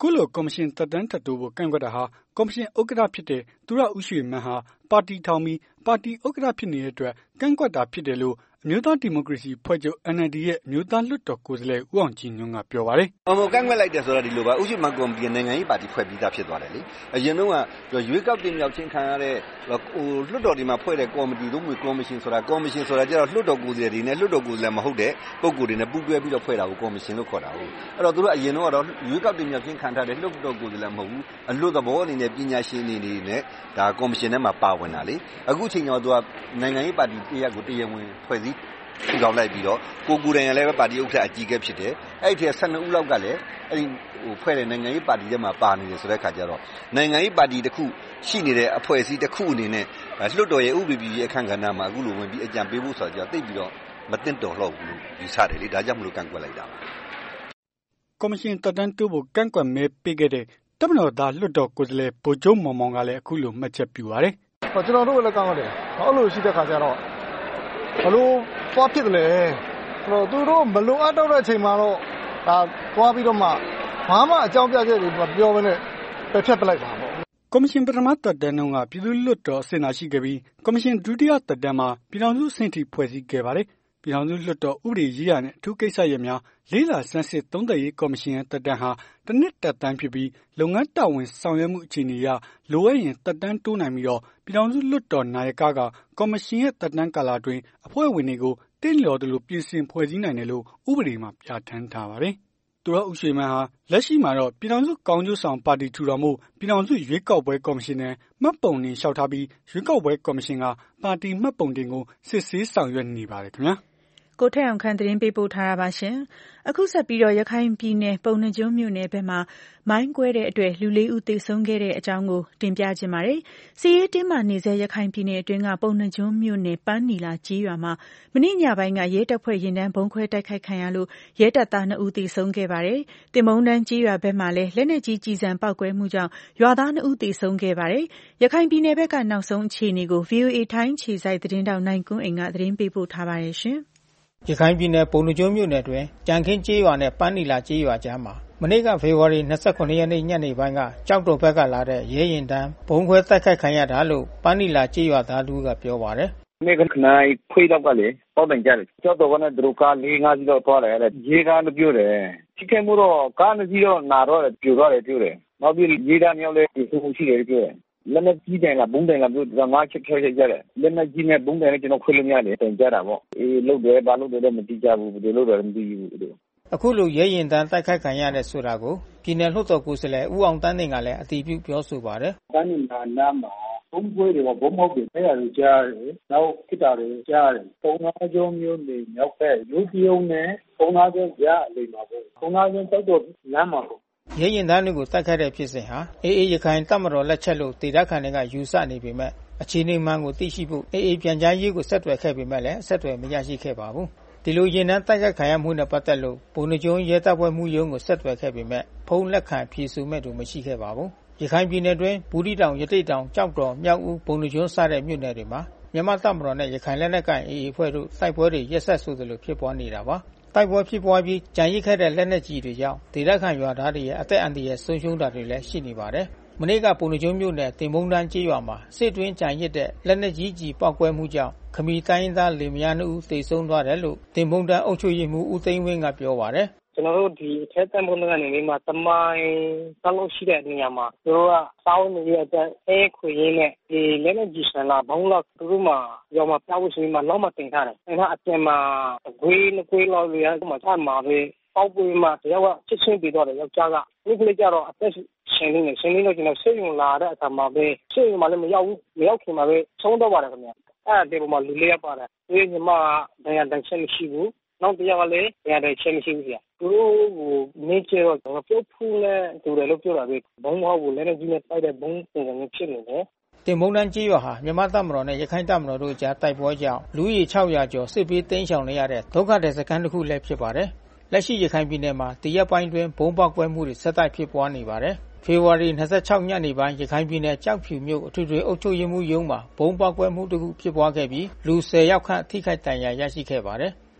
အခုလိုကော်မရှင်တက်တန်းထပ်တိုးဖို့ကန့်ကွက်တာဟာကော်မရှင်ဥက္ကဋ္ဌဖြစ်တဲ့သူရဦးရွှေမန်းဟာပါတီထောင်ပြီးပါတီဥက္ကဋ္ဌဖြစ်နေတဲ့အတွက်ကန့်ကွက်တာဖြစ်တယ်လို့အမျိုးသားဒီမိုကရေစီဖွဲ့ချုပ် N L D ရဲ့အမျိုးသားလွှတ်တော်ကိုယ်စားလှယ်ဦးအောင်ကြည်ညွန့်ကပြောပါတယ်။အမေကန့်ကွက်လိုက်တယ်ဆိုတာဒီလိုပါဥရှိမန်ကော်မတီနိုင်ငံရေးပါတီဖွဲ့ပြီးသားဖြစ်သွားတယ်လေ။အရင်တော့ကရွေးကောက်တင်မြောက်ခြင်းခံရတဲ့ဟိုလွှတ်တော်ဒီမှာဖွဲ့တဲ့ကော်မတီတို့မျိုးကော်မရှင်ဆိုတာကော်မရှင်ဆိုတာကျတော့လွှတ်တော်ကိုယ်စားလှယ်တွေနဲ့လွှတ်တော်ကိုယ်စားလှယ်မဟုတ်တဲ့ပုဂ္ဂိုလ်တွေနဲ့ပူးတွဲပြီးတော့ဖွဲ့တာကိုကော်မရှင်လို့ခေါ်တာဟုတ်။အဲ့တော့သူတို့အရင်တော့ကတော့ရွေးကောက်တင်မြောက်ခြင်းခံထားတဲ့လွှတ်တော်ကိုယ်စားလှယ်မဟုတ်ဘူး။အလွတ်သဘောအနေနဲ့ပညာရှင်တွေနေနဲ့ဒါကော်မရှင်ထဲမှာပါဝင်တာလေ။အခုချိန်တော့သူကနိုင်ငံရေးပါတီတရက်ကိုတရားဝင်ဖွဲ့စည်းထူထောင်လိုက်ပြီးတော့ကိုကူတိုင်ရလည်းပဲပါတီဥက္ကဋ္ဌအကြီးအကဲဖြစ်တယ်။အဲ့ဒီဆယ်နှစ်ဦးလောက်ကလည်းအဲ့ဒီဟိုဖွဲ့တဲ့နိုင်ငံရေးပါတီထဲမှာပါနေတယ်ဆိုတဲ့ခါကျတော့နိုင်ငံရေးပါတီတစ်ခုရှိနေတဲ့အဖွဲ့အစည်းတစ်ခုအနေနဲ့လွှတ်တော်ရဲ့ဥပဒေပြုရေးအခမ်းကဏ္ဍမှာအခုလိုဝင်ပြီးအကြံပေးဖို့ဆိုတော့တိတ်ပြီးတော့မတင်တော်တော့ဘူးလို့ယူဆတယ်လေဒါကြောင့်မလို့ကန့်ကွက်လိုက်တာပါ။ကော်မရှင်တက်တန်းတိုးဖို့ကန့်ကွက်မဲပေးခဲ့တဲ့တပ်မတော်သားလွှတ်တော်ကိုယ်စားလှယ်ဗိုလ်ချုပ်မောင်မောင်ကလည်းအခုလိုမှတ်ချက်ပြုပါတယ်။ဟောကျွန်တော်တို့လည်းကန့်ကွက်တယ်။အဲ့လိုရှိတဲ့ခါကျတော့ဘလို့သွားဖြစ်တယ်လေ။အဲ့တော့သူတို့မလုံအပ်တော့တဲ့အချိန်မှာတော့ဒါသွားပြီးတော့မှဘာမှအကြောင်းပြချက်တွေမပြောဘဲနဲ့ပဲဖြတ်ပလိုက်ပါပေါ့။ကော်မရှင်ပထမတက်တန်းကပြည်သူ့လွှတ်တော်အဆင့်အရှိခဲ့ပြီးကော်မရှင်ဒုတိယတက်တန်းမှာပြည်ထောင်စုအဆင့်ထိဖွဲ့စည်းခဲ့ပါတယ်။ပြည်ထောင်စုလွှတ်တော်ဥပဒေရေးရာနဲ့အထူးကိစ္စရပ်များလေးလာစမ်းစစ်သုံးသပ်ရေးကော်မရှင်ရဲ့တက်တန်းဟာတစ်နှစ်တက်တန်းဖြစ်ပြီးလုပ်ငန်းတာဝန်ဆောင်ရွက်မှုအခြေအနေအရလိုအပ်ရင်တက်တန်းတိုးနိုင်ပြီးတော့ပြည်ထောင်စုလွှတ်တော်နာယကကကော်မရှင်ရဲ့တက်တန်းကာလအတွင်းအဖွဲ့ဝင်တွေကိုတင့်လျော်သလိုပြင်ဆင်ဖွဲ့စည်းနိုင်တယ်လို့ဥပဒေမှာပြဋ္ဌာန်းထားပါတယ်။သူတော်ဦးရွှေမန်းဟာလက်ရှိမှာတော့ပြည်ထောင်စုကောင်းကျိုးဆောင်ပါတီထူထောင်မှုပြည်ထောင်စုရွေးကောက်ပွဲကော်မရှင်နဲ့မှတ်ပုံတင်လျှောက်ထားပြီးရွေးကောက်ပွဲကော်မရှင်ကပါတီမှတ်ပုံတင်ကိုစစ်ဆေးဆောင်ရွက်နေပါတယ်ခင်ဗျာ။ကိုထက်အောင်ခန့်သတင်းပေးပို့ထားတာပါရှင်။အခုဆက်ပြီးတော့ရခိုင်ပြည်နယ်ပုံနှကျွန်းမြို့နယ်ဘက်မှာမိုင်းကွဲတဲ့အတွက်လူလေးဦးသေဆုံးခဲ့တဲ့အကြောင်းကိုတင်ပြချင်ပါတယ်။စီရေးတင်းမာနေစေရခိုင်ပြည်နယ်အတွင်းကပုံနှကျွန်းမြို့နယ်ပန်းနီလာကြီးရွာမှာမနေ့ညပိုင်းကရဲတပ်ဖွဲ့ရင်တန်းဘုံခွဲတိုက်ခိုက်ခံရလို့ရဲတပ်သားနှစ်ဦးသေဆုံးခဲ့ပါတယ်။တင်မုံတန်းကြီးရွာဘက်မှာလည်းလက်နက်ကြီးကြီးစံပောက်ကွဲမှုကြောင့်ရွာသားနှစ်ဦးသေဆုံးခဲ့ပါတယ်။ရခိုင်ပြည်နယ်ဘက်ကနောက်ဆုံးအခြေအနေကို V O A ထိုင်းခြေစိုက်သတင်းတောက်နိုင်ကွန်းအိမ်ကသတင်းပေးပို့ထားပါတယ်ရှင်။ရခိုင်ပြည်နယ်ပုံနှကျွန်းမြို့နယ်တွင်ကြံခင်းကျေးရွာနဲ့ပန်းနီလာကျေးရွာကြားမှာမနေ့ကဖေဖော်ဝါရီ၂၇ရက်နေ့ညနေပိုင်းကကြောက်တော်ဘက်ကလာတဲ့ရဲရင်တန်းဘုံခွဲတိုက်ခိုက်ခံရတာလို့ပန်းနီလာကျေးရွာသားလူကပြောပါတယ်။နေ့ကခဏခွေးတော့ကလေပေါက်တိုင်ကြတယ်။ကြောက်တော်ကနဲ့ဒရုကားလေးငါးစီးတော့သွားတယ်ရဲကားလို့ပြောတယ်။ထိခိုက်မှုတော့ကားနှစ်စီးတော့နာတော့ပြိုတော့တယ်ပြောတယ်။နောက်ပြီးရဲသားမျိုးလည်းဒီလိုရှိတယ်ပြောတယ်။လက်နဲ့ကြီးတယ်လားဘုံတယ်လားပြောတော့ငါချက်ခဲကြတယ်လက်နဲ့ကြီးနဲ့ဘုံတယ်နဲ့ကျွန်တော်ခွေးလို့ရတယ်တင်ကြတာပေါ့အေးလုတ်တယ်ဘာလို့လဲမသိကြဘူးဘယ်လိုလုပ်တယ်မသိဘူးလို့အခုလိုရဲရင်တန်းတိုက်ခိုက်ခံရတဲ့ဆိုတာကိုပြည်နယ်လွှတ်တော်ကိုယ်စားလှယ်ဦးအောင်တန်းတင်ကလည်းအတည်ပြုပြောဆိုပါတယ်တန်းနေတာနားမှာဘုံကွေးတွေကဘုံမောက်တွေအဲ့ဒါတွေကြားတယ်နောက်ခိတာတွေကြားတယ်ပုံနာကျုံမျိုးနေမြောက်ဖက်လူပြုံးနဲ့ပုံနာကျုံကြားအလိမ္မာပေါ့ပုံနာကျုံတောက်တော့လမ်းမှာပေါ့ရဲရင်တန်းတွေကိုတိုက်ခိုက်တဲ့ဖြစ်စဉ်ဟာအေးအေးရခိုင်တပ်မတော်လက်ချက်လို့ဒေသခံတွေကယူဆနေပေမဲ့အခြေအနေမှန်ကိုသိရှိဖို့အေးအေးပြန်ကြားရေးကိုဆက်သွယ်ခဲ့ပေမဲ့လည်းဆက်သွယ်မရရှိခဲ့ပါဘူးဒီလိုရင်တန်းတိုက်ခိုက်ခံရမှုနဲ့ပတ်သက်လို့ပုံနှကျွန်းရဲတပ်ဖွဲ့မှုရုံးကိုဆက်သွယ်ခဲ့ပေမဲ့ဖုန်းလက်ခံဖြေဆိုမဲ့သူမရှိခဲ့ပါဘူးရခိုင်ပြည်နယ်တွင်ဘူးတီတောင်ရတိတ်တောင်ကြောက်တော်မြောက်ဦးပုံနှကျွန်းစတဲ့မြို့နယ်တွေမှာမြန်မာတပ်မတော်နဲ့ရခိုင်လက်နက်ကိုင်အေးအေးဖွဲ့တို့တိုက်ပွဲတွေရက်ဆက်ဆိုသလိုဖြစ်ပွားနေတာပါတိုက်ပွဲဖြစ်ပွားပြီးကြံရစ်ခဲ့တဲ့လက်နက်ကြီးတွေကြောင့်ဒေသခံရွာသားတွေရဲ့အသက်အန္တရာယ်ဆုံးရှုံးတာတွေလည်းရှိနေပါတယ်။မနေ့ကပုံနှကျွန်းမြို့နယ်တင်မုံတန်းကျေးရွာမှာစစ်တွင်းကြံရစ်တဲ့လက်နက်ကြီးကြီးပောက်ကွဲမှုကြောင့်ခမီတိုင်းသားလင်မယားနှစ်ဦးသေဆုံးသွားတယ်လို့တင်မုံတန်းအုပ်ချုပ်ရေးမှူးဦးသိန်းဝင်းကပြောပါတယ်။ကျွန်တော်တို့ဒီအထက်တန်းဘုံကနေနေမှာတမိုင်းတောက်လို့ရှိတဲ့နေရာမှာသူတို့ကစောင်းနေရတဲ့အဲခွေရင်းနဲ့ဒီလက်နဲ့ကြီးဆန်လာဘုံလောက်သူတို့မှာရောမှာပြောက်ရှိမှလောက်မတင်ထားတယ်အဲဒါအပြင်မှာဂွေးနှကွေးလောက်ရရမှာထားမှာပဲပေါက်ပွေးမှာတယောက်ကချစ်ချင်းပြီးတော့ယောက်ျားကဒီကလေးကြတော့အသက်ရှင်နေရှင်နေတော့ကျွန်တော်ဆေးရုံလာတဲ့အခါမှာပဲဆေးရုံမှာလည်းမရောက်ဘူးမရောက်ခင်မှာပဲဆုံးတော့ပါတယ်ခင်ဗျအဲ့ဒါဒီပေါ်မှာလူလေးရပါတယ်ဒီညီမဒဏ်ရာတန်ချက်မရှိဘူးနောက်တရားကလည်းတရားတဲ့ချက်မရှိဘူးကြာသူတို့ကိုနေကျတော့ပြုတ်ဖူးနဲ့တူတယ်လို့ပြောတာပဲဘုံဟောက်ကိုလည်းလည်းကြီးနဲ့တိုက်တဲ့ဘုံပုံစံမျိုးဖြစ်နေတယ်တင်မုံတန်းကြီးရွာဟာမြန်မာတပ်မတော်နဲ့ရခိုင်တပ်မတော်တို့ကြားတိုက်ပွဲကြောင့်လူဦးရေ၆ရာကျော်စစ်ပေးသိမ်းရှောင်နေရတဲ့ဒုက္ခသည်စခန်းတစ်ခုလည်းဖြစ်ပါတယ်လက်ရှိရခိုင်ပြည်နယ်မှာတရက်ပိုင်းတွင်ဘုံပေါက်ကွဲမှုတွေဆက်တိုက်ဖြစ်ပွားနေပါတယ်ဖေဖော်ဝါရီ၂၆ညနေပိုင်းရခိုင်ပြည်နယ်ကြောက်ဖြူမြို့အထူးထွေအုပ်ချုပ်ရေးမှူးရုံးမှာဘုံပေါက်ကွဲမှုတစ်ခုဖြစ်ပွားခဲ့ပြီးလူ၁၀ယောက်ခန့်ထိခိုက်ဒဏ်ရာရရှိခဲ့ပါတယ်။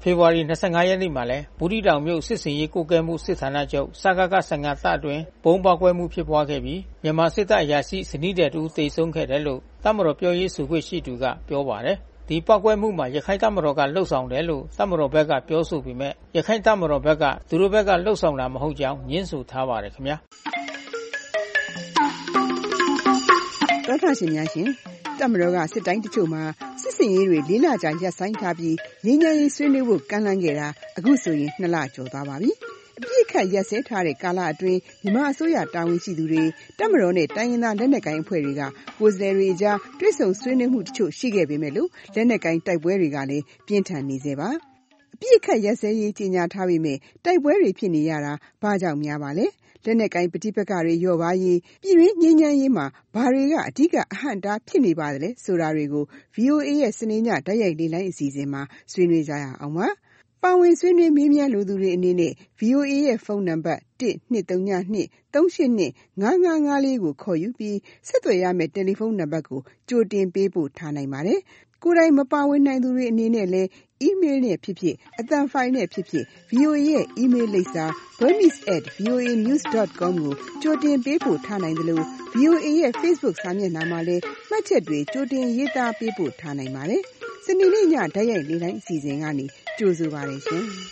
ဖေဖော်ဝါရီလ ၂၅ ရက်နေ့မှာလည်းဘူးသီးတောင်မြို့စစ်စင်ရေးကွပ်ကဲမှုစစ်ဌာနချုပ်စကခ ၁၅ တပ်အတွင်းဗုံးပေါက်ကွဲမှုဖြစ်ပွားခဲ့ပြီးမြန်မာစစ်တပ်အရာရှိဇနီးသည်တဦးသေဆုံးခဲ့တယ်လို့တပ်မတော်ပြောရေးဆိုခွင့်ရှိသူကပြောပါတယ်။ဒီပေါက်ကွဲမှုမှာရခိုင်တပ်မတော်ကလှုပ်ဆောင်တယ်လို့တပ်မတော်ဘက်ကပြောဆိုပေမဲ့ရခိုင်တပ်မတော်ဘက်ကသူတို့ဘက်ကလှုပ်ဆောင်တာမဟုတ်ကြောင်းညင်းဆိုထားပါတယ်ခင်ဗျာ။တော်ထရှင်များရှင်တပ်မတော်ကစစ်တိုင်းတချို့မှာစစ်စင်ရေးတွေလေးလကြာရပ်ဆိုင်းထားပြီးငြိမ်းချမ်းရေးဆွေးနွေးဖို့ကမ်းလှမ်းခဲ့တာအခုဆိုရင်နှစ်လကျော်သွားပါပြီ။အပြည့်ခတ်ရက်စဲထားတဲ့ကာလအတွင်းမြန်မာအစိုးရတာဝန်ရှိသူတွေတပ်မတော်နဲ့တိုင်းရင်းသားလက်နက်ကိုင်အဖွဲ့တွေကကိုယ်စားလှယ်တွေကြားတွဲဆုံဆွေးနွေးမှုတချို့ရှိခဲ့ပေမဲ့လို့လက်နက်ကိုင်တိုက်ပွဲတွေကလည်းပြင်းထန်နေသေးပါ။အပြည့်ခတ်ရက်စဲရေးကြီးညာထားပေမဲ့တိုက်ပွဲတွေဖြစ်နေရတာဘာကြောင့်များပါလဲ။လက်နက်ကိုင်ပဋိပက္ခတွေလျော့ပါရေးပြည်တွင်းငြိမ်းချမ်းရေးမှာဘာတွေကအဓိကအဟန့်တားဖြစ်နေပါသလဲဆိုတာတွေကို ဗွီအိုအေ ရဲ့စနေညတိုက်ရိုက်လေ့လာအစီအစဉ်မှာဆွေးနွေးကြရအောင်ပါ။ပါဝင်ဆွေးနွေးမေးမြန်းလိုသူတွေအနေနဲ့ ဗွီအိုအေ ရဲ့ဖုန်းနံပါတ်တစ်နှစ်သုံး၂နှစ်သုံးရှစ်နှစ်ငါးငါးငါးလေးကိုခေါ်ယူပြီးဆက်သွယ်ရမယ့်တယ်လီဖုန်းနံပါတ်ကိုကြိုတင်ပေးပို့ထားနိုင်ပါတယ်။ကိုယ်တိုင်မပါဝင်နိုင်သူတွေအနေနဲ့လည်း email နဲ့ဖြစ်ဖြစ်အသံဖိုင်နဲ့ဖြစ်ဖြစ် ဗွီအိုအေ ရဲ့ email လိပ်စာ burmese at voanews dot com ကိုကြိုတင်ပေးပို့ထားနိုင်တယ်လို့ ဗွီအိုအေ ရဲ့ Facebook စာမျက်နှာမှာလည်းမှတ်ချက်တွေကြိုတင်ရေးသားပေးပို့ထားနိုင်ပါတယ်။စနေနေ့ညတိုက်ရိုက်လေ့လာအစီအစဉ်ကနေကြိုဆိုပါရရှင်။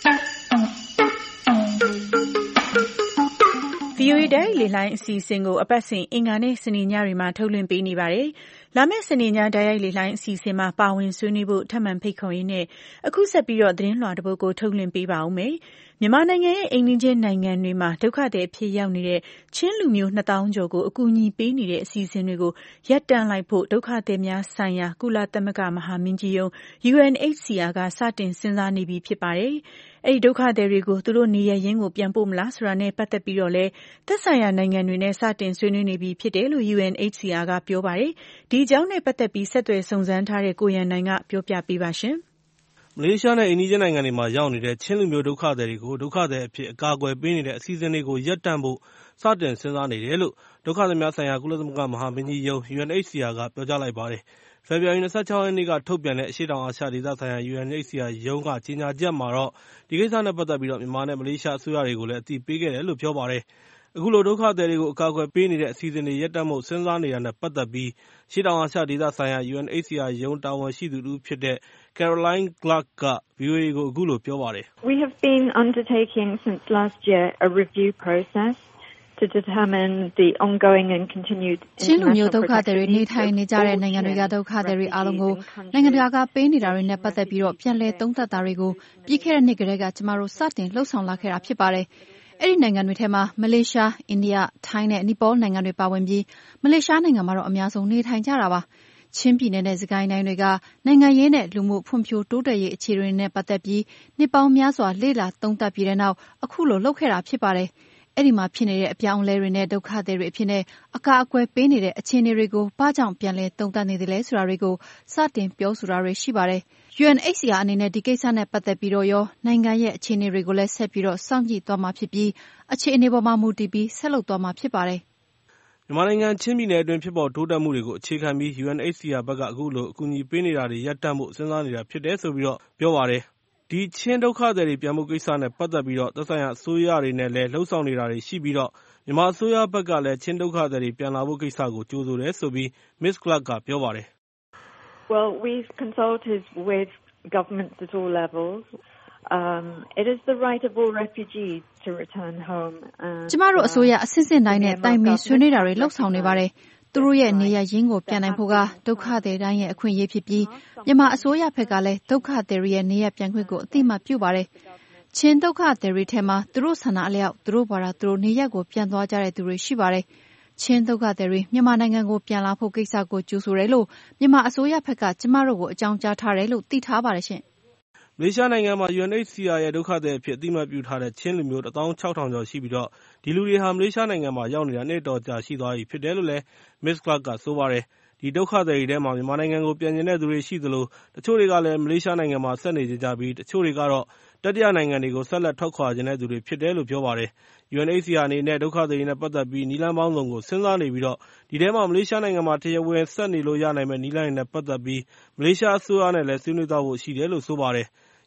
ဗွီအိုအေတိုက်လေလိုင်းအစီအစဉ်ကိုအပတ်စဉ်အင်္ဂါနဲ့စနေညတွေမှာထုတ်လွှင့်ပေးနေပါတယ်။လာမယ့်စနေညတိုက်ရိုက်လေလိုင်းအစီအစဉ်မှာပါဝင်ဆွေးနွေးဖို့ထပ်မံဖိတ်ခေါ်ရင်းနဲ့အခုဆက်ပြီးတော့သတင်းလွှာတစ်ပုဒ်ကိုထုတ်လွှင့်ပေးပါဦးမယ်။မြန်မာနိုင်ငံရဲ့အိမ်နီးချင်းနိုင်ငံတွေမှာဒုက္ခသည်အဖြစ်ရောက်နေတဲ့ချင်းလူမျိုးနှစ်သောင်းကျော်ကိုအကူအညီပေးနေတဲ့အစီအစဉ်တွေကိုရပ်တန့်လိုက်ဖို့ဒုက္ခသည်များဆိုင်ရာကုလသမဂ္ဂမဟာမင်းကြီးရုံး U N H C R ကစတင်စဉ်းစားနေပြီဖြစ်ပါတယ်။အဲဒီဒုက္ခသည်တွေကိုသူတို့နေရပ်ရင်းကိုပြန်ပို့မလားဆိုတာနဲ့ပတ်သက်ပြီးတော့လဲသက်ဆိုင်ရာနိုင်ငံတွေနဲ့စတင်ဆွေးနွေးနေပြီဖြစ်တယ်လို့ U N H C R ကပြောပါတယ်။ဒီအကြောင်းနဲ့ပတ်သက်ပြီးဆက်သွယ်စုံစမ်းထားတဲ့ကိုရန်နိုင်ကပြောပြပေးပါရှင်။မလေးရှားနဲ့အိမ်နီးချင်းနိုင်ငံတွေမှာရောက်နေတဲ့ချင်းလူမျိုးဒုက္ခသည်တွေကိုဒုက္ခသည်အဖြစ်အကာအကွယ်ပေးနေတဲ့အစီအစဉ်တွေကိုရပ်တန့်ဖို့စတင်စဉ်းစားနေတယ်လို့ဒုက္ခသည်များဆိုင်ရာကုလသမဂ္ဂမဟာမင်းကြီးရုံး U N H C R ကပြောကြားလိုက်ပါတယ်။ဖေဖော်ဝါရီလ ၂၆ ရက်နေ့ကထုတ်ပြန်တဲ့အရှေ့တောင်အာရှဒေသဆိုင်ရာ U N H C R ရုံးကကြေညာချက်မှာတော့ဒီကိစ္စနဲ့ပတ်သက်ပြီးမြန်မာနဲ့မလေးရှားအစိုးရတွေကိုလည်းအသိပေးခဲ့တယ်လို့ပြောပါတယ်။အခုလိုဒုက္ခသည်တွေကိုအကာအကွယ်ပေးနေတဲ့အစီအစဉ်တွေရပ်တန့်ဖို့စဉ်းစားနေတာနဲ့ပတ်သက်ပြီးအရှေ့တောင်အာရှဒေသဆိုင်ရာ U N H C R ရုံးတာဝန်ရှိသူတစ်ဦးဖြစ်တဲ့ Caroline Clark က ဗွီအိုအေကိုအခုလိုပြောပါတယ်။ We have been undertaking since last year a review process to determine the ongoing and continued ချင်းလူမျိုးဒုက္ခသည်တွေနေထိုင်နေကြတဲ့နိုင်ငံတွေကဒုက္ခသည်တွေအားလုံးကိုနိုင်ငံတကာကပေးနေတာတွေနဲ့ပတ်သက်ပြီးတော့ပြန်လည်သုံးသပ်တာတွေကိုပြီးခဲ့တဲ့နှစ်ကတည်းကကျမတို့စတင်လှုပ်ဆောင်လာခဲ့တာဖြစ်ပါတယ်။အဲ့ဒီနိုင်ငံတွေထဲမှာမလေးရှား၊အိန္ဒိယ၊ထိုင်းနဲ့နီပေါနိုင်ငံတွေပါဝင်ပြီးမလေးရှားနိုင်ငံမှာတော့အများဆုံးနေထိုင်ကြတာပါ။ချင်းပြည်နယ်နဲ့စကိုင်းတိုင်းတွေကနိုင်ငံရေးနဲ့လူမှုဖွံ့ဖြိုးတိုးတက်ရေးအခြေအနေတွေနဲ့ပတ်သက်ပြီးနှစ်ပေါင်းများစွာလေ့လာသုံးသပ်ပြီးတဲ့နောက်အခုလိုလုပ်ခဲ့တာဖြစ်ပါတယ်။အဲ့ဒီမှာဖြစ်နေတဲ့အပြောင်းအလဲတွေနဲ့ဒုက္ခသည်တွေအဖြစ်နဲ့အကာအကွယ်ပေးနေတဲ့အခြေအနေတွေကိုဘာကြောင့်ပြန်လဲသုံးသပ်နေသလဲဆိုတာတွေကိုစတင်ပြောဆိုတာတွေရှိပါတယ်။ U N H C R အနေနဲ့ဒီကိစ္စနဲ့ပတ်သက်ပြီးတော့ရောနိုင်ငံရဲ့အခြေအနေတွေကိုလည်းဆက်ပြီးတော့စောင့်ကြည့်သွားမှာဖြစ်ပြီးအခြေအနေပေါ်မှာမူတည်ပြီးဆက်လုပ်သွားမှာဖြစ်ပါတယ်။မြန်မာနိုင်ငံချင်းပြည်နယ်အတွင်းဖြစ်ပေါ်တိုးတက်မှုတွေကိုအခြေခံပြီး U N H C R ဘက်ကအခုလိုအကူအညီပေးနေတာတွေရပ်တန့်ဖို့စဉ်းစားနေတာဖြစ်တယ်ဆိုပြီးတော့ပြောပါတယ်။ဒီချင်းဒုက္ခသည်တွေပြန်ဖို့ကိစ္စနဲ့ပတ်သက်ပြီးတော့သက်ဆိုင်ရာအစိုးရတွေနဲ့လည်းလှုပ်ဆောင်နေတာတွေရှိပြီးတော့မြန်မာအစိုးရဘက်ကလည်းချင်းဒုက္ခသည်တွေပြန်လာဖို့ကိစ္စကိုကြိုဆိုတယ်ဆိုပြီး Miss Clark ကပြောပါတယ်။ Well, we've consulted with governments at all levels. Um, it is the right of all refugees to return home. ကျမတို့အစိုးရအစစ်စစ်တိုင်းနဲ့တိုင်ပင်ဆွေးနွေးတာတွေလှုပ်ဆောင်နေပါတယ်။သူတို့ရဲ့နေရရင်းကိုပြန်နိုင်ဖို့ကဒုက္ခသည်တိုင်းရဲ့အခွင့်အရေးဖြစ်ပြီးမြန်မာအစိုးရဘက်ကလည်းဒုက္ခသည်တွေရဲ့နေရပြန်ခွင့်ကိုအသိအမှတ်ပြုပါတယ်။ချင်းဒုက္ခသည်တွေထဲမှာသူတို့ဆန္ဒအလျောက်သူတို့ဘာသာသူတို့နေရက်ကိုပြန်သွားကြတဲ့သူတွေရှိပါတယ်။ချင်းဒုက္ခသည်တွေမြန်မာနိုင်ငံကိုပြန်လာဖို့ကိစ္စကိုကြိုဆိုတယ်လို့မြန်မာအစိုးရဘက်ကကျမတို့ကိုအကြောင်းကြားထားတယ်လို့သိထားပါတယ်ရှင်။မလေးရှားနိုင်ငံမှာ U N H C R ရဲ့ဒုက္ခသည်အဖြစ်အသိအမှတ်ပြုထားတဲ့ချင်းလူမျိုးတစ်သောင်းခြောက်ထောင်ကျော်ရှိပြီးတော့ဒီလူတွေဟာမလေးရှားနိုင်ငံမှာရောက်နေတာနှစ်တော်ကြာရှိသွားပြီဖြစ်တယ်လို့လည်း Miss Clark ကဆိုပါတယ်။ဒီဒုက္ခသည်တွေထဲမှာမြန်မာနိုင်ငံကိုပြန်ကျင်တဲ့သူတွေရှိသလိုတချို့တွေကလည်းမလေးရှားနိုင်ငံမှာဆက်နေကြပြီးတချို့တွေကတော့တတိယနိုင်ငံတွေကိုဆက်လက်ထွက်ခွာကျင်တဲ့သူတွေဖြစ်တယ်လို့ပြောပါတယ်။ U N H C R အနေနဲ့ဒုက္ခသည်တွေနဲ့ပတ်သက်ပြီးနည်းလမ်းပေါင်းစုံကိုစဉ်းစားနေပြီးတော့ဒီထဲမှာမလေးရှားနိုင်ငံမှာတရားဝင်ဆက်နေလို့ရနိုင်မယ့်နည်းလမ်းတွေနဲ့ပတ်သက်ပြီးမလေးရှားအစိုးရနဲ့လည်းဆွေးနွေးသွားဖို့ရှိတယ်လို့ဆိုပါတယ်။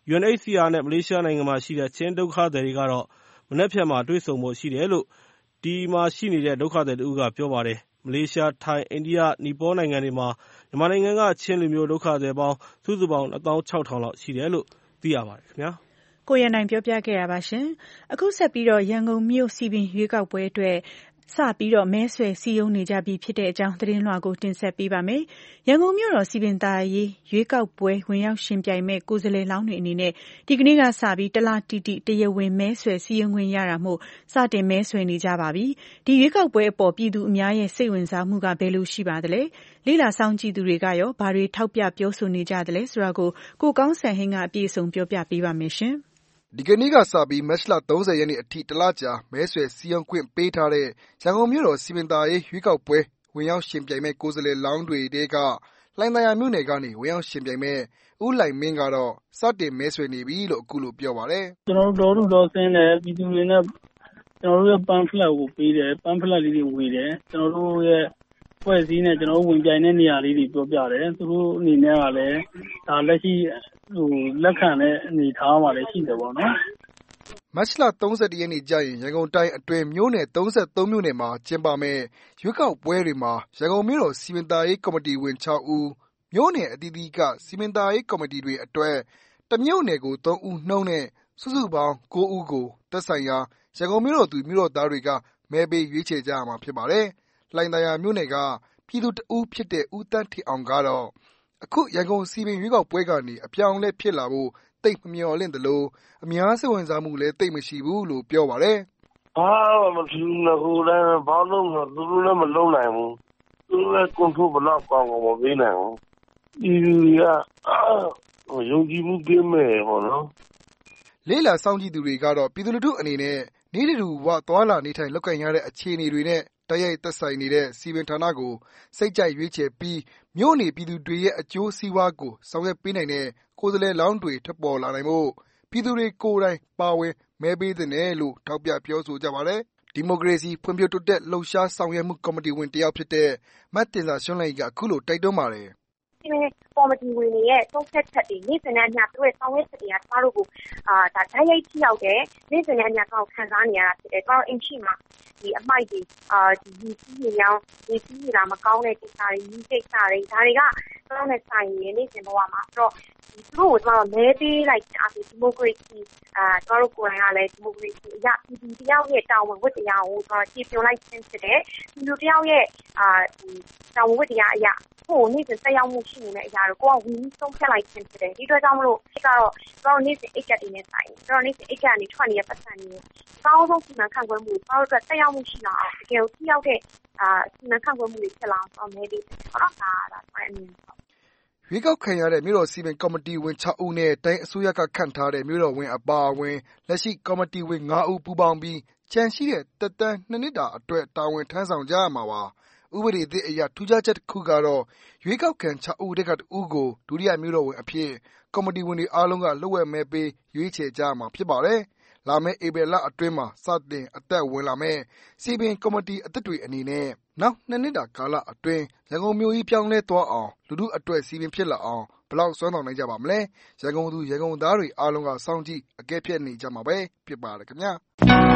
ယူအန်အိတ်စီအာ နဲ့ မလေးရှားနိုင်ငံမှာရှိတဲ့ချင်းဒုက္ခသည်တွေကတော့မနက်ဖြန်မှာတွေ့ဆုံဖို့ရှိတယ်လို့ဒီမှာရှိနေတဲ့ဒုက္ခသည်တို့ကပြောပါတယ်။မလေးရှား၊ထိုင်း၊အိန္ဒိယ၊နီပေါနိုင်ငံတွေမှာမြန်မာနိုင်ငံကချင်းလူမျိုးဒုက္ခသည်ပေါင်းစုစုပေါင်းနှစ်သောင်းခြောက်ထောင်လောက်ရှိတယ်လို့သိရပါတယ်ခင်ဗျာ။ကိုရနိုင်ပြောပြခဲ့ရပါရှင်။အခုဆက်ပြီးတော့ရန်ကုန်မြို့စီပင်ရွေးကောက်ပွဲအတွက်စပြီးတော့မဲဆွယ်စည်းရုံးနေကြပြီဖြစ်တဲ့အကြောင်းသတင်းလွှာကိုတင်ဆက်ပေးပါမယ်။ရန်ကုန်မြို့တော်စီပင်သာရေးရွေးကောက်ပွဲဝင်ရောက်ရှင်ပြိုင်မဲ့ကိုယ်စားလှယ်လောင်းတွေအနေနဲ့ဒီကနေ့ကစပြီးတလားတီတီတရားဝင်မဲဆွယ်စည်းရုံးခွင့်ရတာမို့စတင်မဲဆွယ်နေကြပါပြီ။ဒီရွေးကောက်ပွဲအပေါ်ပြည်သူအများရဲ့စိတ်ဝင်စားမှုကဘယ်လိုရှိပါသလဲ။လေးလာဆောင်ကြည့်သူတွေကရောဘာတွေထောက်ပြပြောဆိုနေကြသလဲဆိုတာကိုကိုကောင်းစံဟင်းကအပြည့်အစုံပြောပြပေးပါမယ်ရှင်။ဒီကနေ့ကစပြီးမတ်လသုံးဆယ်ရက်နေ့အထိတလကြာမဲဆွယ်စည်းရုံးခွင့်ပေးထားတဲ့ရန်ကုန်မြို့တော်စီမံသားရေးရွေးကောက်ပွဲဝင်ရောက်ရှင်ပြိုင်မဲ့ကိုယ်စားလှယ်လောင်းတွေတဲကလှိုင်သာယာမြို့နယ်ကနေဝင်ရောက်ရှင်ပြိုင်မဲ့ဦးလှိုင်မင်းကတော့စတင်မဲဆွယ်နေပြီလို့အခုလိုပြောပါတယ်။ကျွန်တော်တို့တော်တော်ဆင်းတယ်ပြည်သူတွေနဲ့ကျွန်တော်တို့ရဲ့ပန်ဖလက်ကိုပေးတယ်ပန်ဖလက်လေးတွေဝေတယ်ကျွန်တော်တို့ရဲ့ဖွဲ့စည်းနဲ့ကျွန်တော်တို့ဝင်ပြိုင်တဲ့နေရာလေးတွေပြောပြတယ်သူတို့အနေနဲ့ကလည်းဒါလက်ရှိဟိုလက်ခံတဲ့အနေထားမှာလည်းရှိတယ်ပေါ့နော်မတ်လသုံးဆယ်ရက်နေ့ကျရင်ရန်ကုန်တိုင်းအတွင်းမြို့နယ်သုံးဆယ်သုံးမြို့နယ်မှာကျင်းပမဲ့ရွေးကောက်ပွဲတွေမှာရန်ကုန်မြို့တော်စီမံသားရေးကော်မတီဝင်ခြောက်ဦးမြို့နယ်အသီးသီးကစီမံသားရေးကော်မတီတွေအတွက်တမြို့နယ်ကိုသုံးဦးနှုန်းနဲ့စုစုပေါင်းကိုးဦးကိုသက်ဆိုင်ရာရန်ကုန်မြို့တော်သူမြို့တော်သားတွေကမဲပေးရွေးချယ်ကြရမှာဖြစ်ပါတယ်။လှိုင်သာယာမြို့နယ်ကပြည်သူတဦးဖြစ်တဲ့ဦးတန်းထီအောင်ကတော့အခုရန်ကုန်စီပင်ရွေးကောက်ပွဲကနေအပြောင်းလဲဖြစ်လာဖို့တိတ်မမျှော်လင့်တယ်လို့အများစိတ်ဝင်စားမှုလည်းတိတ်မရှိဘူးလို့ပြောပါတယ်။ဘာမှမဖြစ်ဘူးဟိုလည်းဘာလို့မသူတို့လည်းမလုံးနိုင်ဘူး။သူတို့လည်းကွန်ထရိုးဘလောက်ကောင်းကောင်းမပေးနိုင်ဘူး။ဒီကယုံကြည်မှုကင်းမဲ့ပေါ့နော်။လေးလာဆောင်ကြည့်သူတွေကတော့ပြည်သူလူထုအနေနဲ့နေတူဝသွားလာနေထိုင်လောက်ကင်ရတဲ့အခြေအနေတွေနဲ့တိုက်ရိုက်သက်ဆိုင်နေတဲ့စီပင်ဌာနကိုစိတ်ကြိုက်ရွေးချယ်ပြီးမြို့နေပြည်သူတွေရဲ့အကျိုးစီးပွားကိုဆောင်ရွက်ပေးနိုင်တဲ့ကိုယ်စားလှယ်လောင်းတွေထပ်ပေါ်လာနိုင်ဖို့ပြည်သူတွေကိုယ်တိုင်ပါဝင်မဲပေးသင့်တယ်လို့ထောက်ပြပြောဆိုကြပါတယ်။ဒီမိုကရေစီဖွံ့ဖြိုးတိုးတက်လှုပ်ရှားဆောင်ရွက်မှုကော်မတီဝင်တစ်ယောက်ဖြစ်တဲ့မတ်တင်စာရွှန်းလိုင်ကအခုလိုတိုက်တွန်းပါတယ်။ဒီကော်မတီဝင်တွေရဲ့သုံးဆက်ချက်တွေနေ့စဉ်နဲ့အမျှသူတို့ရဲ့ဆောင်ရွက်ချက်တွေကကျမတို့ကိုအာဒါဓာတ်ရိုက်ထိရောက်တဲ့နေ့စဉ်နဲ့အမျှကောက်ခံစားနေရတာဖြစ်တယ်။ကျမတို့အင်ရှိမှာဒီအမိုက်တွေအာဒီဒီကြီးရောင်းဒီကြီးလာမကောင်းတဲ့ကိစ္စတွေဒီကိစ္စတွေဒါတွေကကျမတို့နဲ့ဆိုင်ရနေ့စဉ်ဘဝမှာဆိုတော့ဒီသူတို့ကိုကျမတို့မဲပေးလိုက်တဲ့အပြင်ဒီမိုကရေစီအာကျမတို့ကိုယ်တိုင်ကလည်းဒီမိုကရေစီအရာပြည်သူတယောက်ရဲ့တာဝန်ဝတ္တရားကိုကျမတို့ကြည့်ပြလိုက်ခြင်းဖြစ်တယ်။ဒီလူတယောက်ရဲ့အာဒီတာဝန်ဝတ္တရားအရာကိုနေ့စဉ်ဆက်ရောက်မှုရှိနေတဲ့အရာကိုကိုကဝင်ဆုံးဖြတ်လိုက်ခြင်းဖြစ်တယ်ဒီအတွက်ကြောင့်မလို့ဖြစ်ကတော့ကျွန်တော်နေ့စဉ်အိတ်ကတ်တွေနဲ့ဆိုင်ကျွန်တော်နေ့စဉ်အိတ်ကတ်ကနေထွက်နေတဲ့ပတ်စံတွေအကောင်းဆုံးစီမံခန့်ခွဲမှုကျွန်တော်တို့အတွက်ဆက်ရောက်မှုရှိလာအောင်တကယ်ကိုထိရောက်တဲ့အာစီမံခန့်ခွဲမှုတွေဖြစ်လာအောင်ကျွန်တော်မဲပေးတယ်ပေါ့နော်ဒါဒါကျွန်တော်အမြင်ပေါ့ရွေးကောက်ခံရတဲ့မြို့တော်စီမံကော်မတီဝင်ခြောက်ဦးနဲ့တိုင်းအစိုးရကခန့်ထားတဲ့မြို့တော်ဝင်အပါအဝင်လက်ရှိကော်မတီဝင်ငါးဦးပူးပေါင်းပြီးချန်ရှိတဲ့တက်တန်းနှစ်နှစ်တာအတွက်တာဝန်ထမ်းဆောင်ကြရမှာပါဥပဒေသစ်အရထူးခြားချက်တစ်ခုကတော့ရွေးကောက်ခံခြောက်ဦးတက်ကတဦးကိုဒုတိယမြို့တော်ဝင်အဖြစ်ကော်မတီဝင်တွေအားလုံးကလှုပ်ဝက်မဲပေးရွေးချယ်ကြမှာဖြစ်ပါတယ်။လာမယ့်ဧပြီလအတွင်းမှာစတင်အသက်ဝင်လာမယ့်စီပင်ကော်မတီအသစ်တွေအနေနဲ့နောက်နှစ်နှစ်တာကာလအတွင်းရန်ကုန်မြို့ကြီးပြောင်းလဲသွားအောင်လူထုအတွက်စီပင်ဖြစ်လာအောင်ဘယ်လောက်စွမ်းဆောင်နိုင်ကြပါမလဲ။ရန်ကုန်သူရန်ကုန်သားတွေအားလုံးကစောင့်ကြည့်အကဲဖြတ်နေကြမှာပဲဖြစ်ပါတယ်ခင်ဗျာ။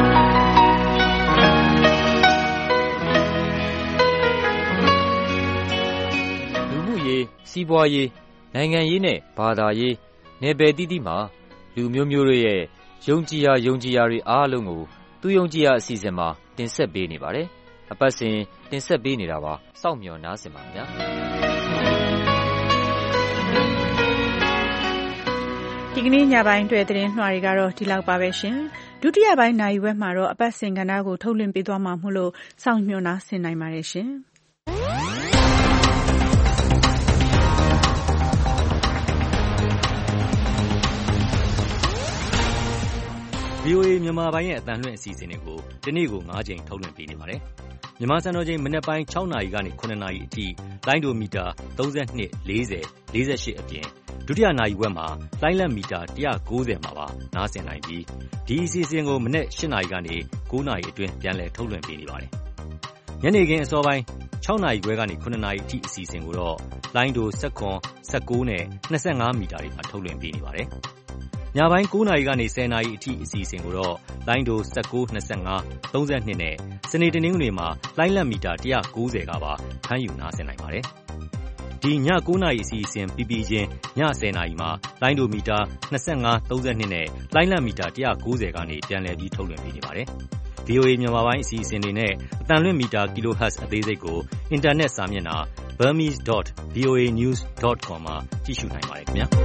စီးပွားရေးနိုင်ငံရေးနဲ့ဘာသာရေးနယ်ပယ်တိတိမှာလူမျိုးမျိုးတွေရဲ့ယုံကြည်ရာယုံကြည်ရာတွေအားလုံးကိုသူယုံကြည်ရာအစီအစဉ်မှာတင်ဆက်ပေးနေပါတယ်အပတ်စဉ်တင်ဆက်ပေးနေတာပါစောင့်မျှော်နားဆင်ပါခင်ဗျာဒီကနေ့ညပိုင်းအတွက်သတင်းနှွှာတွေကတော့ဒီလောက်ပါပဲရှင်ဒုတိယပိုင်းနိုင်ဝက်မှာတော့အပတ်စဉ်ကဏ္ဍကိုထုတ်လွှင့်ပေးသွားမှာမို့လို့စောင့်မျှော်နားဆင်နိုင်ပါတယ်ရှင်ဗီအိုအေ မြန်မာပိုင်းရဲ့အသံလွှင့်အစီအစဉ်တွေကိုဒီနေ့ကို၅ချိန်ထုတ်လွှင့်ပေးနေပါတယ်။မြန်မာစံတော်ချိန်မနက်ပိုင်း၆နာရီကနေ၇နာရီအထိလိုင်းဒိုမီတာ၃၂ ၄၀ ၄၈အပြင်ဒုတိယနာရီဝက်မှာလိုင်းလက်မီတာ၁၉၀မှာပါနားဆင်နိုင်ပြီးဒီအစီအစဉ်ကိုမနက်၈နာရီကနေ၉နာရီအတွင်းပြန်လည်ထုတ်လွှင့်ပေးနေပါတယ်။ညနေခင်းအစောပိုင်း၆နာရီခွဲကနေ၇နာရီအထိအစီအစဉ်ကိုတော့လိုင်းဒို၁၇ ၁၉နဲ့၂၅မီတာတွေမှာထုတ်လွှင့်ပေးနေပါတယ်။ညပိုင်း၉နာရီကနေ၁၀နာရီအထိအစီအစဉ်ကိုတော့လိုင်းဒို၁၉ ၂၅ ၃၂နဲ့စနေတနင်္ဂနွေမှာလိုင်းလက်မီတာ၁၉၀ကပါဖမ်းယူနားဆင်နိုင်ပါတယ်။ဒီည၉နာရီအစီအစဉ်ပြီးပြီးချင်းည၁၀နာရီမှာလိုင်းဒိုမီတာ၂၅ ၃၂နဲ့လိုင်းလက်မီတာ၁၉၀ကနေပြန်လည်ပြီးထုတ်လွှင့်ပေးနေပါတယ်။ဗီအိုအေ မြန်မာပိုင်းအစီအစဉ်တွေနဲ့အသံလွှင့်မီတာ kilohertz အသေးစိတ်ကိုအင်တာနက်စာမျက်နှာ burmese dot voa news dot com မှာကြည့်ရှုနိုင်ပါတယ်ခင်ဗျာ။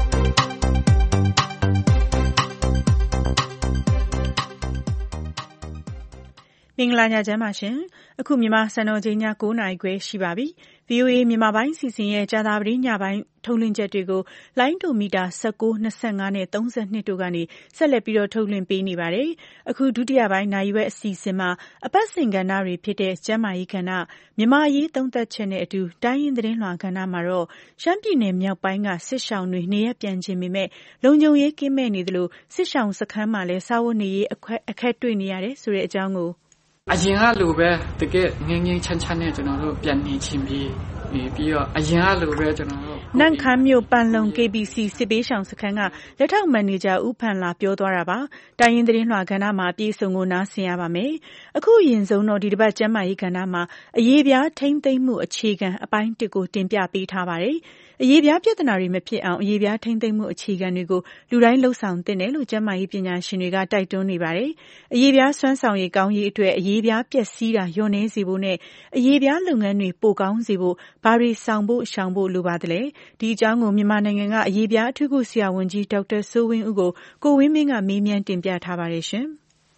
မင်္ဂလာညချမ်းပါရှင်။အခုမြန်မာစံတော်ချိန်ည၉နာရီခွဲရှိပါပြီ။ ဗွီအိုအေမြန်မာပိုင်းအစီအစဉ်ရဲ့ကြာသပတေးညပိုင်းထုတ်လွှင့်ချက်တွေကိုလိုင်းဒိုမီတာ၁၉ ၂၅နဲ့၃၂တို့ကနေဆက်လက်ပြီးတော့ထုတ်လွှင့်ပေးနေပါတယ်။အခုဒုတိယပိုင်းနာရီဝက်အစီအစဉ်မှာအပတ်စဉ်ကဏ္ဍတွေဖြစ်တဲ့ကျန်းမာရေးကဏ္ဍမြန်မာရေးသုံးသပ်ချက်နဲ့အတူတိုင်းရင်းသတင်းလွှာကဏ္ဍမှာတော့ရှမ်းပြည်နယ်မြောက်ပိုင်းကစစ်ရှောင်တွေနေရပြန်ခြင်းပေမဲ့လုံခြုံရေးကင်းမဲ့နေသလိုစစ်ရှောင်စခန်းမှာလည်းစာဝတ်နေရေးအခက်တွေ့နေရတယ်ဆိုတဲ့အကြောင်းကိုအရင်ကလိုပဲတကယ်ငင်းငင်းချမ်းချမ်းနဲ့ကျွန်တော်တို့ပြန်နေချင်းပြီးပြီးတော့အရင်ကလိုပဲကျွန်တော်တို့နန့်ခမ်းမြို့ပန်လုံ K B C စစ်ပေးရှောင်စခန်းကလက်ထောက်မန်နေဂျာဦးဖန်လာပြောသွားတာပါတိုင်းရင်းသတင်းလွှာကဏ္ဍမှာအပြည့်အစုံကိုနားဆင်ရပါမယ်အခုအရင်ဆုံးတော့ဒီတစ်ပတ်ကျမ်းမာရေးကဏ္ဍမှာအရေးပြားထိမ့်သိမ့်မှုအခြေခံအပိုင်းတစ်ကိုတင်ပြပေးထားပါတယ်အရေးပြားပြဿနာတွေမဖြစ်အောင်အရေးပြားထိမ့်သိမ့်မှုအခြေခံတွေကိုလူတိုင်းလှုပ်ဆောင်သင့်တယ်လို့ကျန်းမာရေးပညာရှင်တွေကတိုက်တွန်းနေပါတယ်အရေးပြားစွမ်းဆောင်ရည်ကောင်းရေးအတွက်အရေးပြားပျက်စီးတာလျော့နည်းစေဖို့နဲ့အရေးပြားလုပ်ငန်းတွေပိုကောင်းစေဖို့ဘာတွေဆောင်ဖို့ရှောင်ဖို့လိုပါသလဲဒီအကြောင်းကိုမြန်မာနိုင်ငံကအရေးပြားအထူးကုဆရာဝန်ကြီးဒေါက်တာစိုးဝင်းဦးကိုကိုဝင်းမင်းကမေးမြန်းတင်ပြထားပါတယ်ရှင်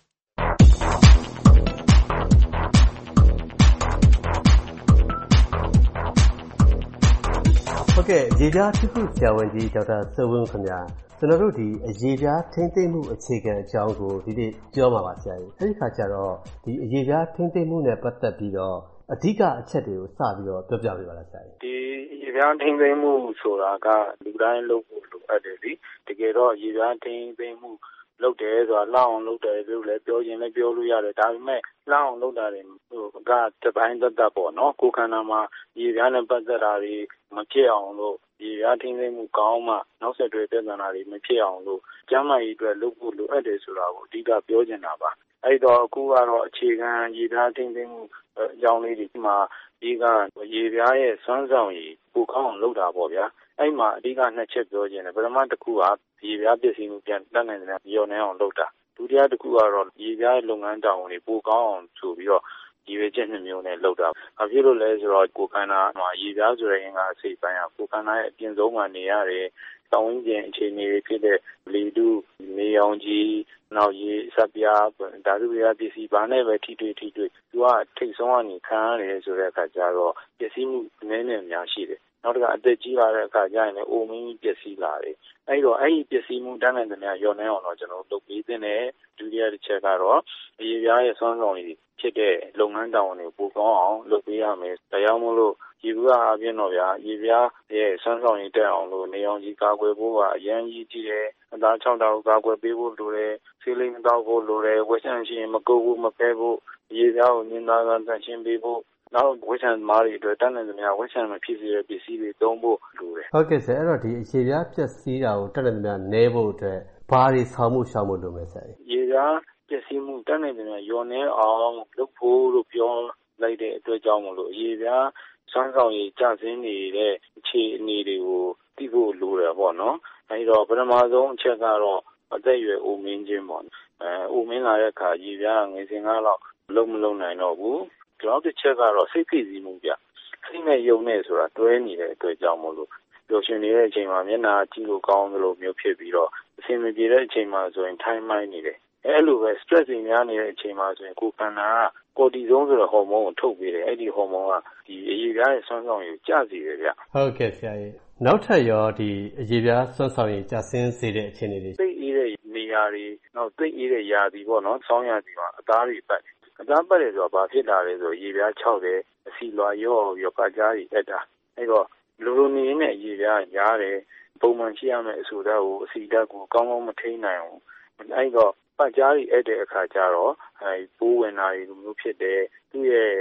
ဟုတ်ကဲ့ရေပြားထူးထူးဆရာဝန်ကြီးဒေါက်တာစိုးဝင်းခင်ဗျာကျွန်တော်တို့ဒီအရေးပြားထိမ့်သိမ့်မှုအခြေခံအကြောင်းကိုဒီနေ့ပြောမှာပါဆရာကြီးအဲဒီခါကျတော့ဒီအရေးပြားထိမ့်သိမ့်မှုနဲ့ပတ်သက်ပြီးတော့အဓိကအချက်တွေကိုစပြီးတော့ပြောပြပေးပါလားဆရာကြီးဒီအရေးပြားထိမ့်သိမ့်မှုဆိုတာကလူတိုင်းလုပ်ဖို့လိုအပ်တယ်လေတကယ်တော့အရေးပြားထိမ့်သိမ့်မှုလုပ်တယ်ဆိုတာလောက်အောင်လုပ်တယ်လို့လည်းပြောရင်လည်းပြောလို့ရတယ်ဒါပေမဲ့လောက်အောင်လုပ်တာတွေဟိုကတပိုင်းသက်သက်ပေါ့နော်ကိုယ်ခန္ဓာမှာရေပြားနဲ့ပတ်သက်တာတွေမဖြစ်အောင်လို့ရေပြားထိမ့်သိမ့်မှုကောင်းမှနောက်ဆက်တွဲပြဿနာတွေမဖြစ်အောင်လို့ကျန်းမာရေးအတွက်လုပ်ဖို့လိုအပ်တယ်ဆိုတာကိုအဓိကပြောချင်တာပါအဲ့တော့အခုကတော့အခြေခံရေပြားထိမ့်သိမ့်မှုအကြောင်းလေးဒီမှာဒီကရေပြားရဲ့စွမ်းဆောင်ရည်ပိုကောင်းအောင်လုပ်တာပေါ့ဗျာအဲ့မှာအဓိကနှစ်ချက်ပြောချင်တယ်ပထမတစ်ခုကရေပြားပစ္စည်းမှုပြန်တတ်နိုင်တယ်ရောနေအောင်လုပ်တာဒုတိယတစ်ခုကတော့ရေပြားလုပ်ငန်းတောင်တွေပိုကောင်းအောင်ဆိုပြီးတော့ဒီဝေချက်နှမျိုးနဲ့လုပ်တာ။ဘာဖြစ်လို့လဲဆိုတော့ကိုယ်ခန္ဓာမှာရေပြားဆိုတဲ့အင်္ဂါအစိတ်ပိုင်းကကိုယ်ခန္ဓာရဲ့အပြင်ဆုံးမှာနေရတယ်။တောင်းဝင်းကျင်အခြေအနေတွေဖြစ်တဲ့လေတုနေအောင်ကြီးနောက်ရေစပ်ပြားဓာတုပြားပစ္စည်းဘာနဲ့ပဲထိတွေ့ထိတွေ့သူကထိတ်ဆုံးကနေခံရတယ်ဆိုတဲ့အခါကျတော့ပစ္စည်းမှုနည်းနည်းများရှိတယ်။နောက်တစ်ခါအသက်ကြီးလာတဲ့အခါကျရင်လည်းအိုမင်းပစ္စည်းလာတယ်။အဲ့တော့အဲ့ဒီပစ္စည်းမှုတန်းနိုင်တဲ့များရောနေအောင်တော့ကျွန်တော်လုပ်ပေးတဲ့နဲ့ဒုတိယတစ်ချက်ကတော့အရေးပြားရဲ့ဆွမ်းဆောင်ရည်ဖြစ်တဲ့လုပ်ငန်းတောင်တွေပိုကောင်းအောင်လုပ်ပေးရမယ်။ဒါကြောင့်မို့လို့ဒီဘက်အပြင်တော့ဗျာရေပြားရဲ့ဆွမ်းဆောင်ရည်တက်အောင်လို့နေအောင်ကြီးကာကွယ်ဖို့ကအရန်ကြီးကြည့်တယ်။အသားချောင်းတောင်ကာကွယ်ပေးဖို့လိုတယ်။ဆေးလိမ်တောက်ဖို့လိုတယ်။ဝက်ဆန့်ရှင်မကုတ်ဘူးမဖဲဘူး။ရေပြားကိုညင်သားကတန့်ရှင်းပေးဖို့နောက်ဝက်ဆန့်မားတွေအတွက်တန်းနိုင်သမျှဝက်ဆန့်မဖြစ်စေတဲ့ပစ္စည်းတွေသုံးဖို့လိုတယ်။ဟုတ်ကဲ့ဆရာအဲ့တော့ဒီရေပြားပျက်စီးတာကိုတန်းနိုင်သမျှနည်းဖို့အတွက်ဘာတွေဆောင်မှုရှောင်မှုလိုမယ်ဆရာ။ရေပြားပျက်စီးမှုတန်းနိုင်သမျှရောနေအောင်လုပ်ဖို့လို့ပြောလိုက်တဲ့အတွက်ကြောင့်မလို့ရေပြားစွမ်းဆောင်ရည်ကျဆင်းနေတဲ့အခြေအနေတွေကိုသိဖို့လိုတယ်ပေါ့နော်။အဲဒီတော့ပထမဆုံးအချက်ကတော့အသက်အရွယ်အိုမင်းခြင်းပေါ့။အဲအိုမင်းလာတဲ့အခါရေပြားငွေစင်ကားတော့လုံးမလုံးနိုင်တော့ဘူး။နောက်တစ်ချက်ကတော့စိတ်ဖိစီးမှုပြ။စိတ်နဲ့ယုံနဲ့ဆိုတာတွဲနေတဲ့အတွက်ကြောင့်မလို့ပျော်ရွှင်နေတဲ့အချိန်မှာမျက်နှာကြည့်လို့ကောင်းသလိုမျိုးဖြစ်ပြီးတော့အဆင်မပြေတဲ့အချိန်မှာဆိုရင်ထိုင်းမိုင်းနေတယ်။အဲ့လိုပဲ stress တွေများနေတဲ့အချိန်မှာဆိုရင်ကိုယ်ခန္ဓာကကော်တီဇုန်းဆိုတဲ့ဟော်မုန်းကိုထုတ်ပေးတယ်အဲ့ဒီဟော်မုန်းကဒီအရေပြားရဲ့ဆွမ်းဆောင်ရည်ကျစေတယ်ဗျဟုတ်ကဲ့ဆရာကြီးနောက်ထပ်ရောဒီအရေပြားဆွမ်းဆောင်ရည်ကျဆင်းစေတဲ့အခြေအနေတွေသိအေးတဲ့နေရာတွေနောက်သိအေးတဲ့ရာသီပေါ့နော်ဆောင်းရာသီမှာအသားတွေပတ်အသားပတ်တယ်ဆိုတော့ဘာဖြစ်လာလဲဆိုရေပြားခြောက်တယ်အစီလွာရော့ရောပတ်ကြားကြီးတက်တာအဲ့တော့လူလူနေနဲ့ရေပြားရားတယ်ပုံမှန်ရှိရမယ့်အဆိုဓာတ်ကိုအစီဓာတ်ကိုကောင်းကောင်းမထိန်းနိုင်ဘူးအဲ့တော့ပတ်ကြားကြီးအဲ့တဲ့အခါကျတော့အဲပိုးဝင်တာတွေလိုမျိုးဖြစ်တယ်သူ့ရဲ့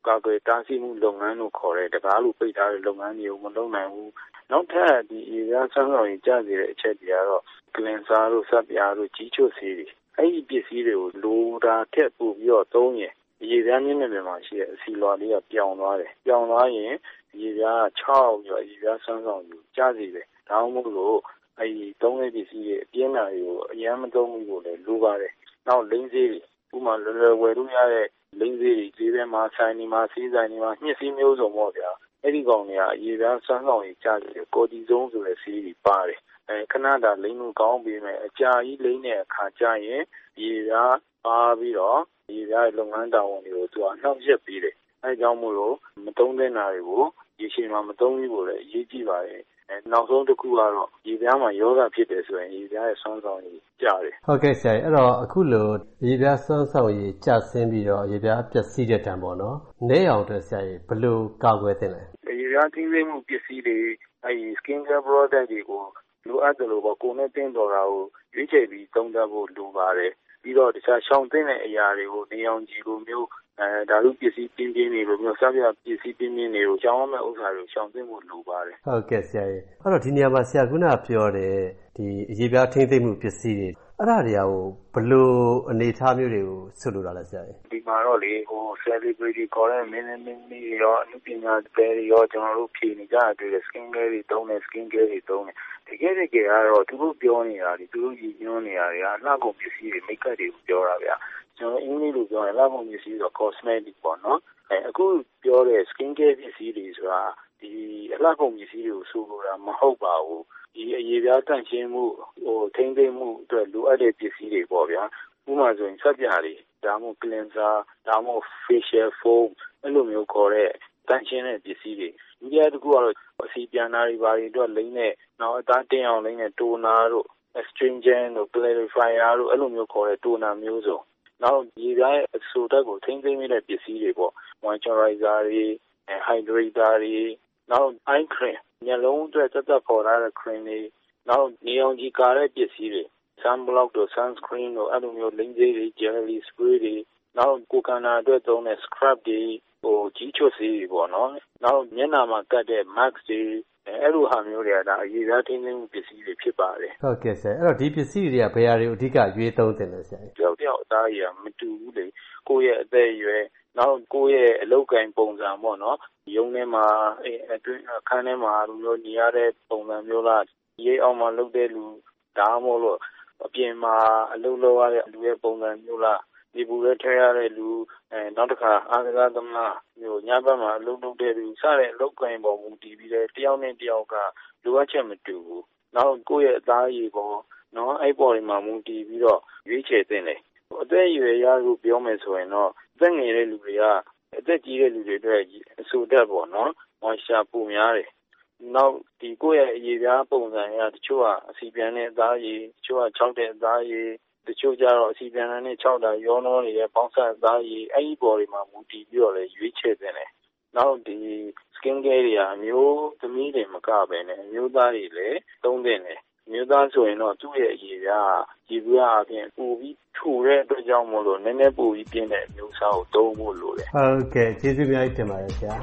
ကာကွယ်တားဆီးမှုလုပ်ငန်းတို့ခေါ်တဲ့တကားလိုပိတ်ထားတဲ့လုပ်ငန်းတွေကိုမလုပ်နိုင်ဘူးနောက်ထပ်ဒီအရာဆန်းဆောင်ရေးကြစေတဲ့အချက်တွေကတော့ကလင်ဆာတို့စပ်ပြားတို့ကြီးချွတ်ဆေးတွေအဲ့ဒီပစ္စည်းတွေကိုလိုတာထက်ပိုပြီးတော့သုံးရင်ရေပြားမြင့်မြင့်မှာရှိတဲ့အစီလွာလေးကပြောင်းသွားတယ်ပြောင်းသွားရင်ရေပြားချောက်ပြီးတော့ရေပြားဆန်းဆောင်ရေးကြစေတယ်ဒါမှမဟုတ်လို့အဲ့ဒီသုံးတဲ့ပစ္စည်းတွေအပြင်းထန်တွေကိုအရင်မသုံးဘူးလို့လည်းလိုပါတယ်နောက်လိမ့်စေးတွေဥပမာလွယ်လွယ်ဝယ်လို့ရတဲ့လိမ့်စေးတွေဈေးထဲမှာဆိုင်နေမှာစီးဆိုင်နေမှာညှစ်စည်းမျိုးစုံပေါ့ဗျာအဲ့ဒီကောင်တွေကရေပြားဆန်းဆောင်ရေးကြစေတယ်ကိုတီဇုန်းဆိုတဲ့ဆေးတွေပါတယ်အဲခဏတာလိမ့်လို့ကောင်းပြီးမယ်အကြာကြီးလိမ့်တဲ့အခါကျရင်ရေပြားပါပြီးတော့ရေပြားလုပ်ငန်းတာဝန်တွေကိုသူကနှောက်ယှက်ပြီးတယ်အဲကြောင့်မို့လို့မသုံးတဲ့နာတွေကိုရေရှည်မှာမသုံးဘူးလို့လည်းအရေးကြီးပါတယ်အဲနောက်ဆုံးတစ်ခုကတော့ရေပြားမှာယောဂဖြစ်တယ်ဆိုရင်ရေပြားရဲ့ဆွမ်းဆောင်ရည်ကျတယ်ဟုတ်ကဲ့ဆရာအဲ့တော့အခုလိုရေပြားဆွမ်းဆောင်ရည်ကျဆင်းပြီးတော့ရေပြားပျက်စီးတဲ့တံပေါ့နော်နဲအောင်အတွက်ဆရာကြီးဘယ်လိုကာကွယ်သင့်လဲရေပြားထိသိမ်းမှုပစ္စည်းတွေအဲဒီ skin care product တွေကိုလိုအပ်တယ်လို့ပေါ့ကိုယ်နဲ့တင်းတော်တာကိုရွေးချယ်ပြီးသုံးသပ်ဖို့လိုပါတယ်ပြီးတော့တခြားရှောင်သိမ်းတဲ့အရာတွေကိုနေအောင်ကြည့်လိုမျိုးအဲဓာတုပစ္စည်းပြင်းပြင်းတွေလိုမျိုးစပြပစ္စည်းပြင်းပြင်းတွေကိုရှောင်ရမယ့်ဥစ္စာတွေကိုရှောင်သိမ်းဖို့လိုပါတယ်ဟုတ်ကဲ့ဆရာကြီးအဲ့တော့ဒီနေရာမှာဆရာကုနာပြောတယ်ဒီအရေးပြားထိသိမ်းမှုပစ္စည်းတွေအဲ့ဒါတွေကဟိုဘလို့အနေထားမျိုးတွေကိုဆွလို့လာလဲဆရာကြီးဒီမှာတော့လေဟို celebrity ခေါ်တဲ့မင်းမင်းကြီးရောအမှုပညာတွေရောကျွန်တော်တို့ဖြေနေကြတဲ့ skin care တွေသုံးတယ် skin care တွေသုံးတယ်တကယ်တကယ်ကတော့သူတို့ပြောနေတာဒီသူတို့ရည်ညွှန်းနေတာတွေကအလှကုန်ပစ္စည်းတွေ make up တွေကိုပြောတာဗျာကျွန်တော်အင်္ဂလိပ်လိုပြောရင်အလှကုန်ပစ္စည်းဆိုတော့ cosmetic ပေါ့နော်အဲအခုပြောတဲ့ skin care ပစ္စည်းတွေဆိုတာဒီအလှကုန်ပစ္စည်းတွေကိုဆိုလိုတာမဟုတ်ပါဘူးဒီအရေးပြားတန့်ရှင်းမှုဟိုထိမ့်သိမ့်မှုအတွက်လိုအပ်တဲ့ပစ္စည်းတွေပေါ့ဗျာဥပမာဆိုရင်စက်ပြားတွေဒါမှမဟုတ် cleanser ဒါမှမဟုတ် facial foam အဲ့လိုမျိုးခေါ်တဲ့တန့်ရှင်းတဲ့ပစ္စည်းတွေဒီကြတစ်ခုကတော့အစီပြန်နာတွေပါတွေအတွက်လိမ့်တဲ့နောက်အသားတင်းအောင်လိမ့်တဲ့ toner တို့ astringent တို့ clarifier တို့အဲ့လိုမျိုးခေါ်တဲ့ toner မျိုးစုံနောက်ရေပြားရဲ့အဆိုတက်ကိုထိမ့်သိမ့်မိတဲ့ပစ္စည်းတွေပေါ့ moisturizer တွေ hydrator တွေနောက် eye cream မျက်လုံးအတွက်သက်သက်ပေါ်လာတဲ့ cream တွေနောက်နေအောင်ကြီးကာတဲ့ပစ္စည်းတွေ sunblock တို့ sunscreen တို့အဲ့လိုမျိုးလိမ့်စေးတွေ jelly spray တွေနောက်ကိုယ်ခန္ဓာအတွက်သုံးတဲ့ scrub တွေဟိုကြီးချွတ်ဆေးတွေပေါ့နော်နောက်မျက်နှာမှာကတ်တဲ့ mask တွေအဲ့လိုဟာမျိုးတွေကဒါအရေးသားထိန်းသိမ်းမှုပစ္စည်းတွေဖြစ်ပါတယ်ဟုတ်ကဲ့ဆရာအဲ့တော့ဒီပစ္စည်းတွေကဘယ်ဟာတွေအဓိကရွေးသုံးတင်လဲဆရာတယောက်တယောက်အသားကြီးကမတူဘူးလေကိုယ့်ရဲ့အသက်အရွယ်နောက်ကိုယ့်ရဲ့အလုပ်ကိုင်ပုံစံပေါ့နော်ရုံးထဲမှာအတွင်းအခန်းထဲမှာလူမျိုးညီရတဲ့ပုံစံမျိုးလားရိပ်အောင်မှာလုပ်တဲ့လူဒါမှမဟုတ်လို့အပြင်မှာအလုပ်လုပ်ရတဲ့လူရဲ့ပုံစံမျိုးလားဒီဘူးရဲထဲရတဲ့လူအဲနောက်တစ်ခါအာသကသမားမျိုးညဘက်မှာအလုပ်လုပ်တဲ့လူစတဲ့အလုပ်ကိုင်ပုံမူတည်ပြီးတဲ့တယောက်နဲ့တယောက်ကလိုအပ်ချက်မတူဘူးနောက်ကိုယ့်ရဲ့အသားအရည်ပေါ်နော်အဲ့ပေါ်တွေမှာမူတည်ပြီးတော့ရွေးချယ်သင့်တယ်အသက်အရွယ်ရလို့ပြောမယ်ဆိုရင်တော့အသက်ငယ်တဲ့လူတွေကအသက်ကြီးတဲ့လူတွေအတွက်အဆူတက်ပေါ့နော်မော်ရှာပူများတယ်နောက်ဒီကိုယ့်ရဲ့အရေးပြားပုံစံရတချို့ကအစီပြန်တဲ့အသားရည်တချို့ကခြောက်တဲ့အသားရည်တချို့ကျတော့အစီပြန်နဲ့ခြောက်တာရောနှောနေတဲ့ပေါင်းဆက်အသားရည်အဲ့ဒီပေါ်တွေမှာမူတည်ပြီးတော့လည်းရွေးချယ်သင့်တယ်နောက်ဒီ skin care တွေကအမျိုးသမီးတွေမကပဲနဲ့အမျိုးသားတွေလည်းသုံးသင့်တယ်မျိုးသားဆိုရင်တော့သူ့ရဲ့အရေးပြားရေပြားအပြင်ပူပြီးထူတဲ့အတွက်ကြောင့်မို့လို့နည်းနည်းပူပြီးပြင်းတဲ့အမျိုးအစားကိုသုံးဖို့လိုတယ်ဟုတ်ကဲ့ကျေးဇူးများတင်ပါတယ်ဆရာ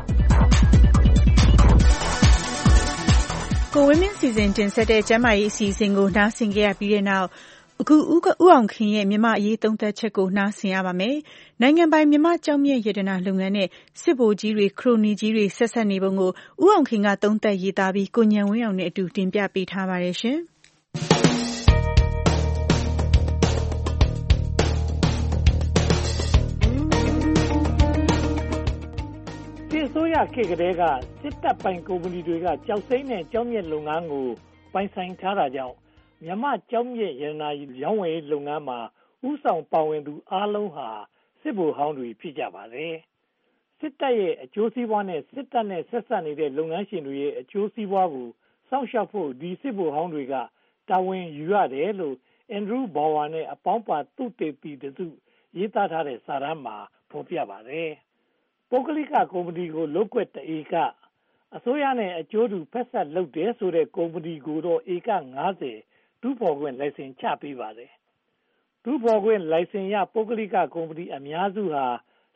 ကိုဝင်းမင်းစီစဉ်တင်ဆက်တဲ့ကျမ်းမာရေးအစီအစဉ်ကိုနားဆင်ကြရပြီးတဲ့နောက်အခုဦးအောင်ခင်ရဲ့မြမအရေးသုံးသက်ချက်ကိုနားဆင်ရပါမယ်။နိုင်ငံပိုင်မြမကျောက်မျက်ရတနာလုပ်ငန်းနဲ့စစ်ဗိုလ်ကြီးတွေခရိုနီကြီးတွေဆက်ဆက်နေပုံကိုဦးအောင်ခင်ကသုံးသက်ရေးသားပြီးကိုညံဝင်းအောင်နဲ့အတူတင်ပြပေးထားပါတယ်ရှင်။စစ်အစိုးရခေတ်ကတည်းကစစ်တပ်ပိုင်ကုမ္ပဏီတွေကကျောက်စိမ်းနဲ့ကျောက်မျက်လုပ်ငန်းကိုပိုင်ဆိုင်ထားတာကြောင့်မြမကျောက်မျက်ရတနာရောင်းဝယ်လုပ်ငန်းမှာဥဆောင်ပါဝင်သူအားလုံးဟာစစ်ဗိုလ်ဟောင်းတွေဖြစ်ကြပါတယ်။စစ်တပ်ရဲ့အကျိုးစီးပွားနဲ့စစ်တပ်နဲ့ဆက်ဆက်နေတဲ့လုပ်ငန်းရှင်တွေရဲ့အကျိုးစီးပွားကိုစောင့်ရှောက်ဖို့ဒီစစ်ဗိုလ်ဟောင်းတွေကတာဝန်ယူရတယ်လို့ Andrew Bower နဲ့အပေါင်းပါသုတေသီတို့ရေးသားထားတဲ့စာတမ်းမှာဖော်ပြပါတယ်။ပုဂ္ဂလိကကုမ္ပဏီကိုလုပ်ကွက်တဧကအစိုးရနဲ့အကျိုးတူဖက်ဆက်လုပ်တယ်ဆိုတဲ့ကုမ္ပဏီကိုတော့ဧကငါးဆယ်တူးဖော်ခွင့်လိုင်စင်ချပေးပါတယ်။တူးဖော်ခွင့်လိုင်စင်ရပုဂ္ဂလိကကုမ္ပဏီအများစုဟာစ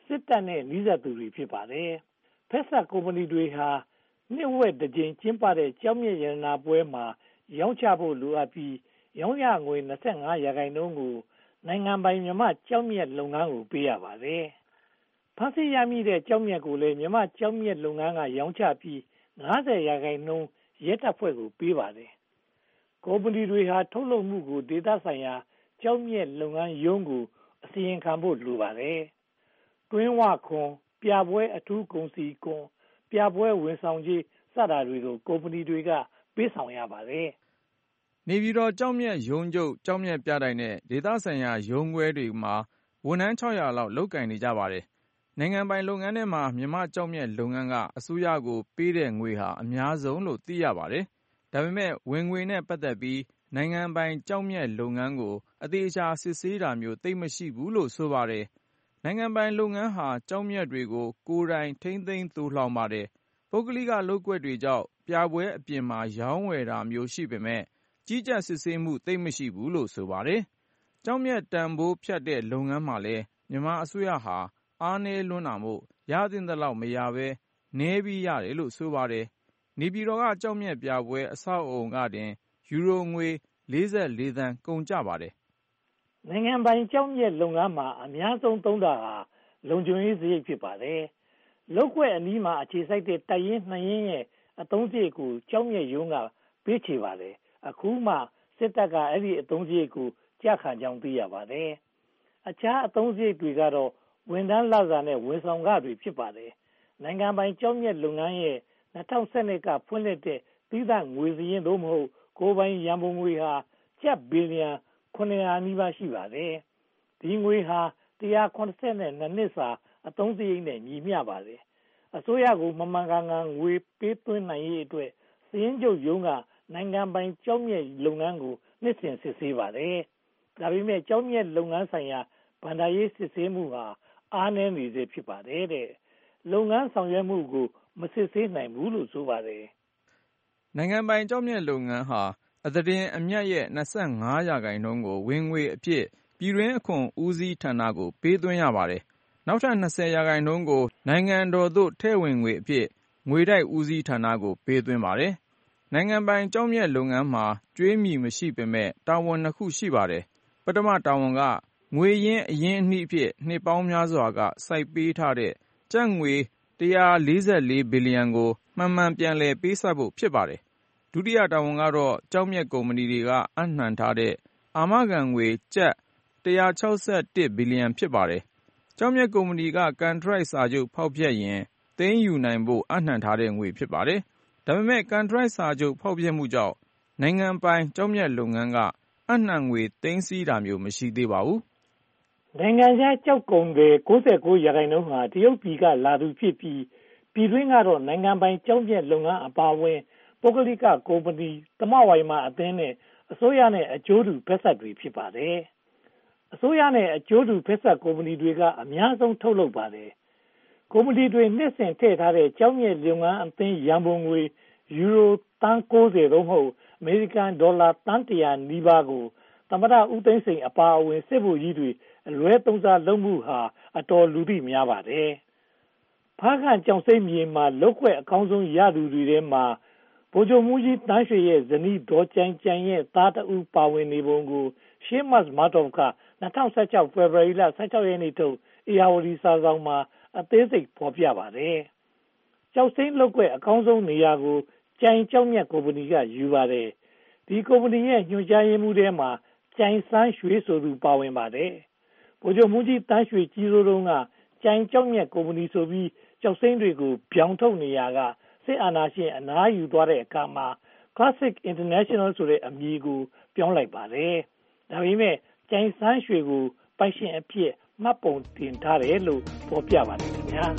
စစ်တပ်နဲ့နှီးစပ်သူတွေဖြစ်ပါတယ်ဖက်ဆက်ကုမ္ပဏီတွေဟာနှစ်ဝက်တစ်ကြိမ်ကျင်းပတဲ့ကျောက်မျက်ရတနာပွဲမှာရောင်းချဖို့လိုအပ်ပြီးရောင်းရငွေ၂၅ရာခိုင်နှုန်းကိုနိုင်ငံပိုင်မြန်မာကျောက်မျက်လုပ်ငန်းကိုပေးရပါတယ်ဖန်စီရမိတဲ့ကျောက်မျက်ကိုလည်းမြန်မာကျောက်မျက်လုပ်ငန်းကရောင်းချပြီး၅၀ရာခိုင်နှုန်းရဲတပ်ဖွဲ့ကိုပေးပါတယ်ကုမ္ပဏီတွေဟာထုတ်လုပ်မှုကိုဒေသဆိုင်ရာကျောက်မျက်လုပ်ငန်းရုံးကိုအစီရင်ခံဖို့လိုပါတယ်တွင်းဝခွန်ပြပွဲအထူးကုန်စည်ကွန်ပြပွဲဝန်ဆောင်ကြီးစတာတွေကိုကုမ္ပဏီတွေကပေးဆောင်ရပါတယ်နေပြည်တော်ကျောက်မျက်ရုံးချုပ်ကျောက်မျက်ပြတိုက်နဲ့ဒေသဆိုင်ရာရုံးခွဲတွေမှာဝန်ထမ်း၆၀၀လောက်လုပ်ကိုင်နေကြပါတယ်နိုင်ငံပိုင်လုပ်ငန်းထဲမှာမြန်မာကျောက်မျက်လုပ်ငန်းကအစိုးရကိုပေးတဲ့ငွေဟာအများဆုံးလို့သိရပါတယ်ဒါပေမဲ့ဝင်ငွေနဲ့ပတ်သက်ပြီးနိုင်ငံပိုင်ကျောက်မျက်လုပ်ငန်းကိုအသေးအချာစစ်ဆေးတာမျိုးသိပ်မရှိဘူးလို့ဆိုပါတယ်နိုင်ငံပိုင်လုပ်ငန်းဟာကျောက်မျက်တွေကိုကိုယ်တိုင်ထိန်းသိမ်းသိုလှောင်ပါတယ်ပုဂ္ဂလိကလုပ်ကွက်တွေကြောင့်ပြပွဲအပြင်မှာရောင်းဝယ်တာမျိုးရှိပေမဲ့ကြီးကြပ်စစ်ဆေးမှုသိပ်မရှိဘူးလို့ဆိုပါတယ်ကျောက်မျက်တန်ဖိုးဖြတ်တဲ့လုပ်ငန်းမှာလည်းမြန်မာအစိုးရဟာအားနည်းလွန်းတာမို့ရသင့်သလောက်မရဘဲနည်းပြီးရတယ်လို့ဆိုပါတယ်နေပြည်တော်ကကျောက်မျက်ပြပွဲအဆောက်အအုံကတင်ယူရိုငွေလေးสิบสี่သန်းကုန်ကျပါတယ်နိုင်ငံပိုင်ကျောက်မျက်လုပ်ငန်းမှာအများဆုံးသုံးတာဟာလုံခြုံရေးစရိတ်ဖြစ်ပါတယ်လုပ်ကွက်အနီးမှာအခြေစိုက်တဲ့တပ်ရင်းနှစ်ရင်းရဲ့အသုံးစရိတ်ကိုကျောက်မျက်ရုံးကပေးချေပါတယ်အခုမှစစ်တပ်ကအဲ့ဒီအသုံးစရိတ်ကိုကြာခံကြောင်းသိရပါတယ်အခြားအသုံးစရိတ်တွေကတော့ဝန်ထမ်းလစာနဲ့ဝန်ဆောင်ခတွေဖြစ်ပါတယ်နိုင်ငံပိုင်ကျောက်မျက်လုပ်ငန်းရဲ့၂၀၁၂ကဖွင့်လှစ်တဲ့သီးသန့်ငွေစရင်းသို့မဟုတ်ကိုယ်ပိုင်ရန်ပုံငွေဟာကျပ်ဘီလီယံခုနှစ်ရာနီးပါးရှိပါတယ်ဒီငွေဟာ၁၇၂နှစ်စာအသုံးစရိတ်နဲ့ညီမျှပါတယ်အစိုးရကိုမမှန်ကန်ကန်ငွေပေးသွင်းနိုင်ရေးအတွက်စရင်းချုပ်ရုံးကနိုင်ငံပိုင်ကျောက်မျက်လုပ်ငန်းကိုနှစ်စဉ်စစ်ဆေးပါတယ်ဒါပေမဲ့ကျောက်မျက်လုပ်ငန်းဆိုင်ရာဗန္ဒာရေးစစ်ဆေးမှုဟာအားနည်းနေစေဖြစ်ပါတယ်တဲ့လုပ်ငန်းဆောင်ရွက်မှုကိုမစစ်ဆေးနိုင်ဘူးလို့ဆိုပါတယ်နိုင်ငံပိုင်ကျောက်မျက်လုပ်ငန်းဟာအသတင်းအမြတ်ရဲ့၂၅ရာခိုင်နှုန်းကိုဝင်ငွေအဖြစ်ပြည်တွင်းအခွန်ဦးစီးဌာနကိုပေးသွင်းရပါတယ်နောက်ထပ်၂၀ရာခိုင်နှုန်းကိုနိုင်ငံတော်သို့ထည့်ဝင်ငွေအဖြစ်ငွေတိုက်ဦးစီးဌာနကိုပေးသွင်းပါတယ်နိုင်ငံပိုင်ကျောက်မျက်လုပ်ငန်းမှာကြွေးမြီမရှိပေမဲ့တာဝန်နှစ်ခုရှိပါတယ်ပထမတာဝန်ကငွေရင်းအရင်းအနှီးအဖြစ်နှစ်ပေါင်းများစွာကစိုက်ပေးထားတဲ့ကျပ်ငွေ၁၄၄ဘီလီယံကိုမှန်မှန်ပြန်လည်ပေးဆပ်ဖို့ဖြစ်ပါတယ်ဒုတိယတာဝန်ကတော့ကျောက်မျက်ကုမ္ပဏီတွေကအပ်နှံထားတဲ့အာမခံငွေကျပ်၁၆၁ဘီလီယံဖြစ်ပါတယ်ကျောက်မျက်ကုမ္ပဏီကကန်ထရိုက်စာချုပ်ဖောက်ဖျက်ရင်သိမ်းယူနိုင်ဖို့အပ်နှံထားတဲ့ငွေဖြစ်ပါတယ်ဒါပေမဲ့ကန်ထရိုက်စာချုပ်ဖောက်ဖျက်မှုကြောင့်နိုင်ငံပိုင်ကျောက်မျက်လုပ်ငန်းကအပ်နှံငွေသိမ်းဆည်းတာမျိုးမရှိသေးပါဘူးနိုင်ငံခြားကျောက်ကုန်တွေ၉၉ရာခိုင်နှုန်းဟာတရုတ်ပြည်ကလာသူဖြစ်ပြီးပြည်တွင်းကတော့နိုင်ငံပိုင်ကျောက်မျက်လုပ်ငန်းအပါအဝင်ပုဂ္ဂလိကကုမ္ပဏီသမဝိုင်မာအသင်းနဲ့အစိုးရနဲ့အကျိုးတူဖက်ဆက်တွေဖြစ်ပါတယ်အစိုးရနဲ့အကျိုးတူဖက်ဆက်ကုမ္ပဏီတွေကအများဆုံးထုတ်လုပ်ပါတယ်ကုမ္ပဏီတွေနှစ်စဉ်ထည့်ထားတဲ့ကျောက်မျက်လုပ်ငန်းအသင်းရန်ပုံငွေယူရိုသန်း၉၀သို့မဟုတ်အမေရိကန်ဒေါ်လာသန်း၁၀၀နီးပါးကိုသမ္မတဦးသိန်းစိန်အပါအဝင်စစ်ဗိုလ်ကြီးတွေအလွဲသုံးစားလုပ်မှုဟာအတော်လူသိများပါတယ်ဖားကန့်ကြောင်စိမ့်မြေမှာလောက်ွက်အကောင်းဆုံးရသူတွေထဲမှာဗိုလ်ချုပ်မှူးကြီးတန်းရွှေရဲ့ဇနီးဒေါ်ကြိုင်ကြိုင်ရဲ့သားတဦးပါဝင်နေပုံကိုရှေးမတ်မာတော်က၂၀၁၆ဖေဖော်ဝါရီလ၁၆ရက်နေ့ထုတ်ဧရာဝတီစာစောင်မှာအသေးစိတ်ဖော်ပြပါတယ်ကျောက်စိမ်းလောက်ွက်အကောင်းဆုံးနေရာကိုကြိုင်ကျောက်မြတ်ကုမ္ပဏီကယူပါတယ်ဒီကုမ္ပဏီရဲ့ညွှန်ကြားရေးမှူးထဲမှာကြိုင်စန်းရွှေဆိုသူပါဝင်ပါတယ်ဗိုလ်ချုပ်မှူးကြီးတန်းရွှေကြီးစိုးတုံးကကြိုင်ကျောက်မြတ်ကုမ္ပဏီဆိုပြီးကျောက်စိမ်းတွေကိုပြောင်းထုတ်နေရကစစ်အာဏာရှင်အနားယူသွားတဲ့အခါမှာ Classic International ဆိုတဲ့အမည်ကိုပြောင်းလိုက်ပါတယ်ဒါပေမဲ့ကြိုင်စန်းရွှေကိုပိုင်ရှင်အဖြစ်မှတ်ပုံတင်ထားတယ်လို့ဖော်ပြပါတယ်ခင်ဗျာ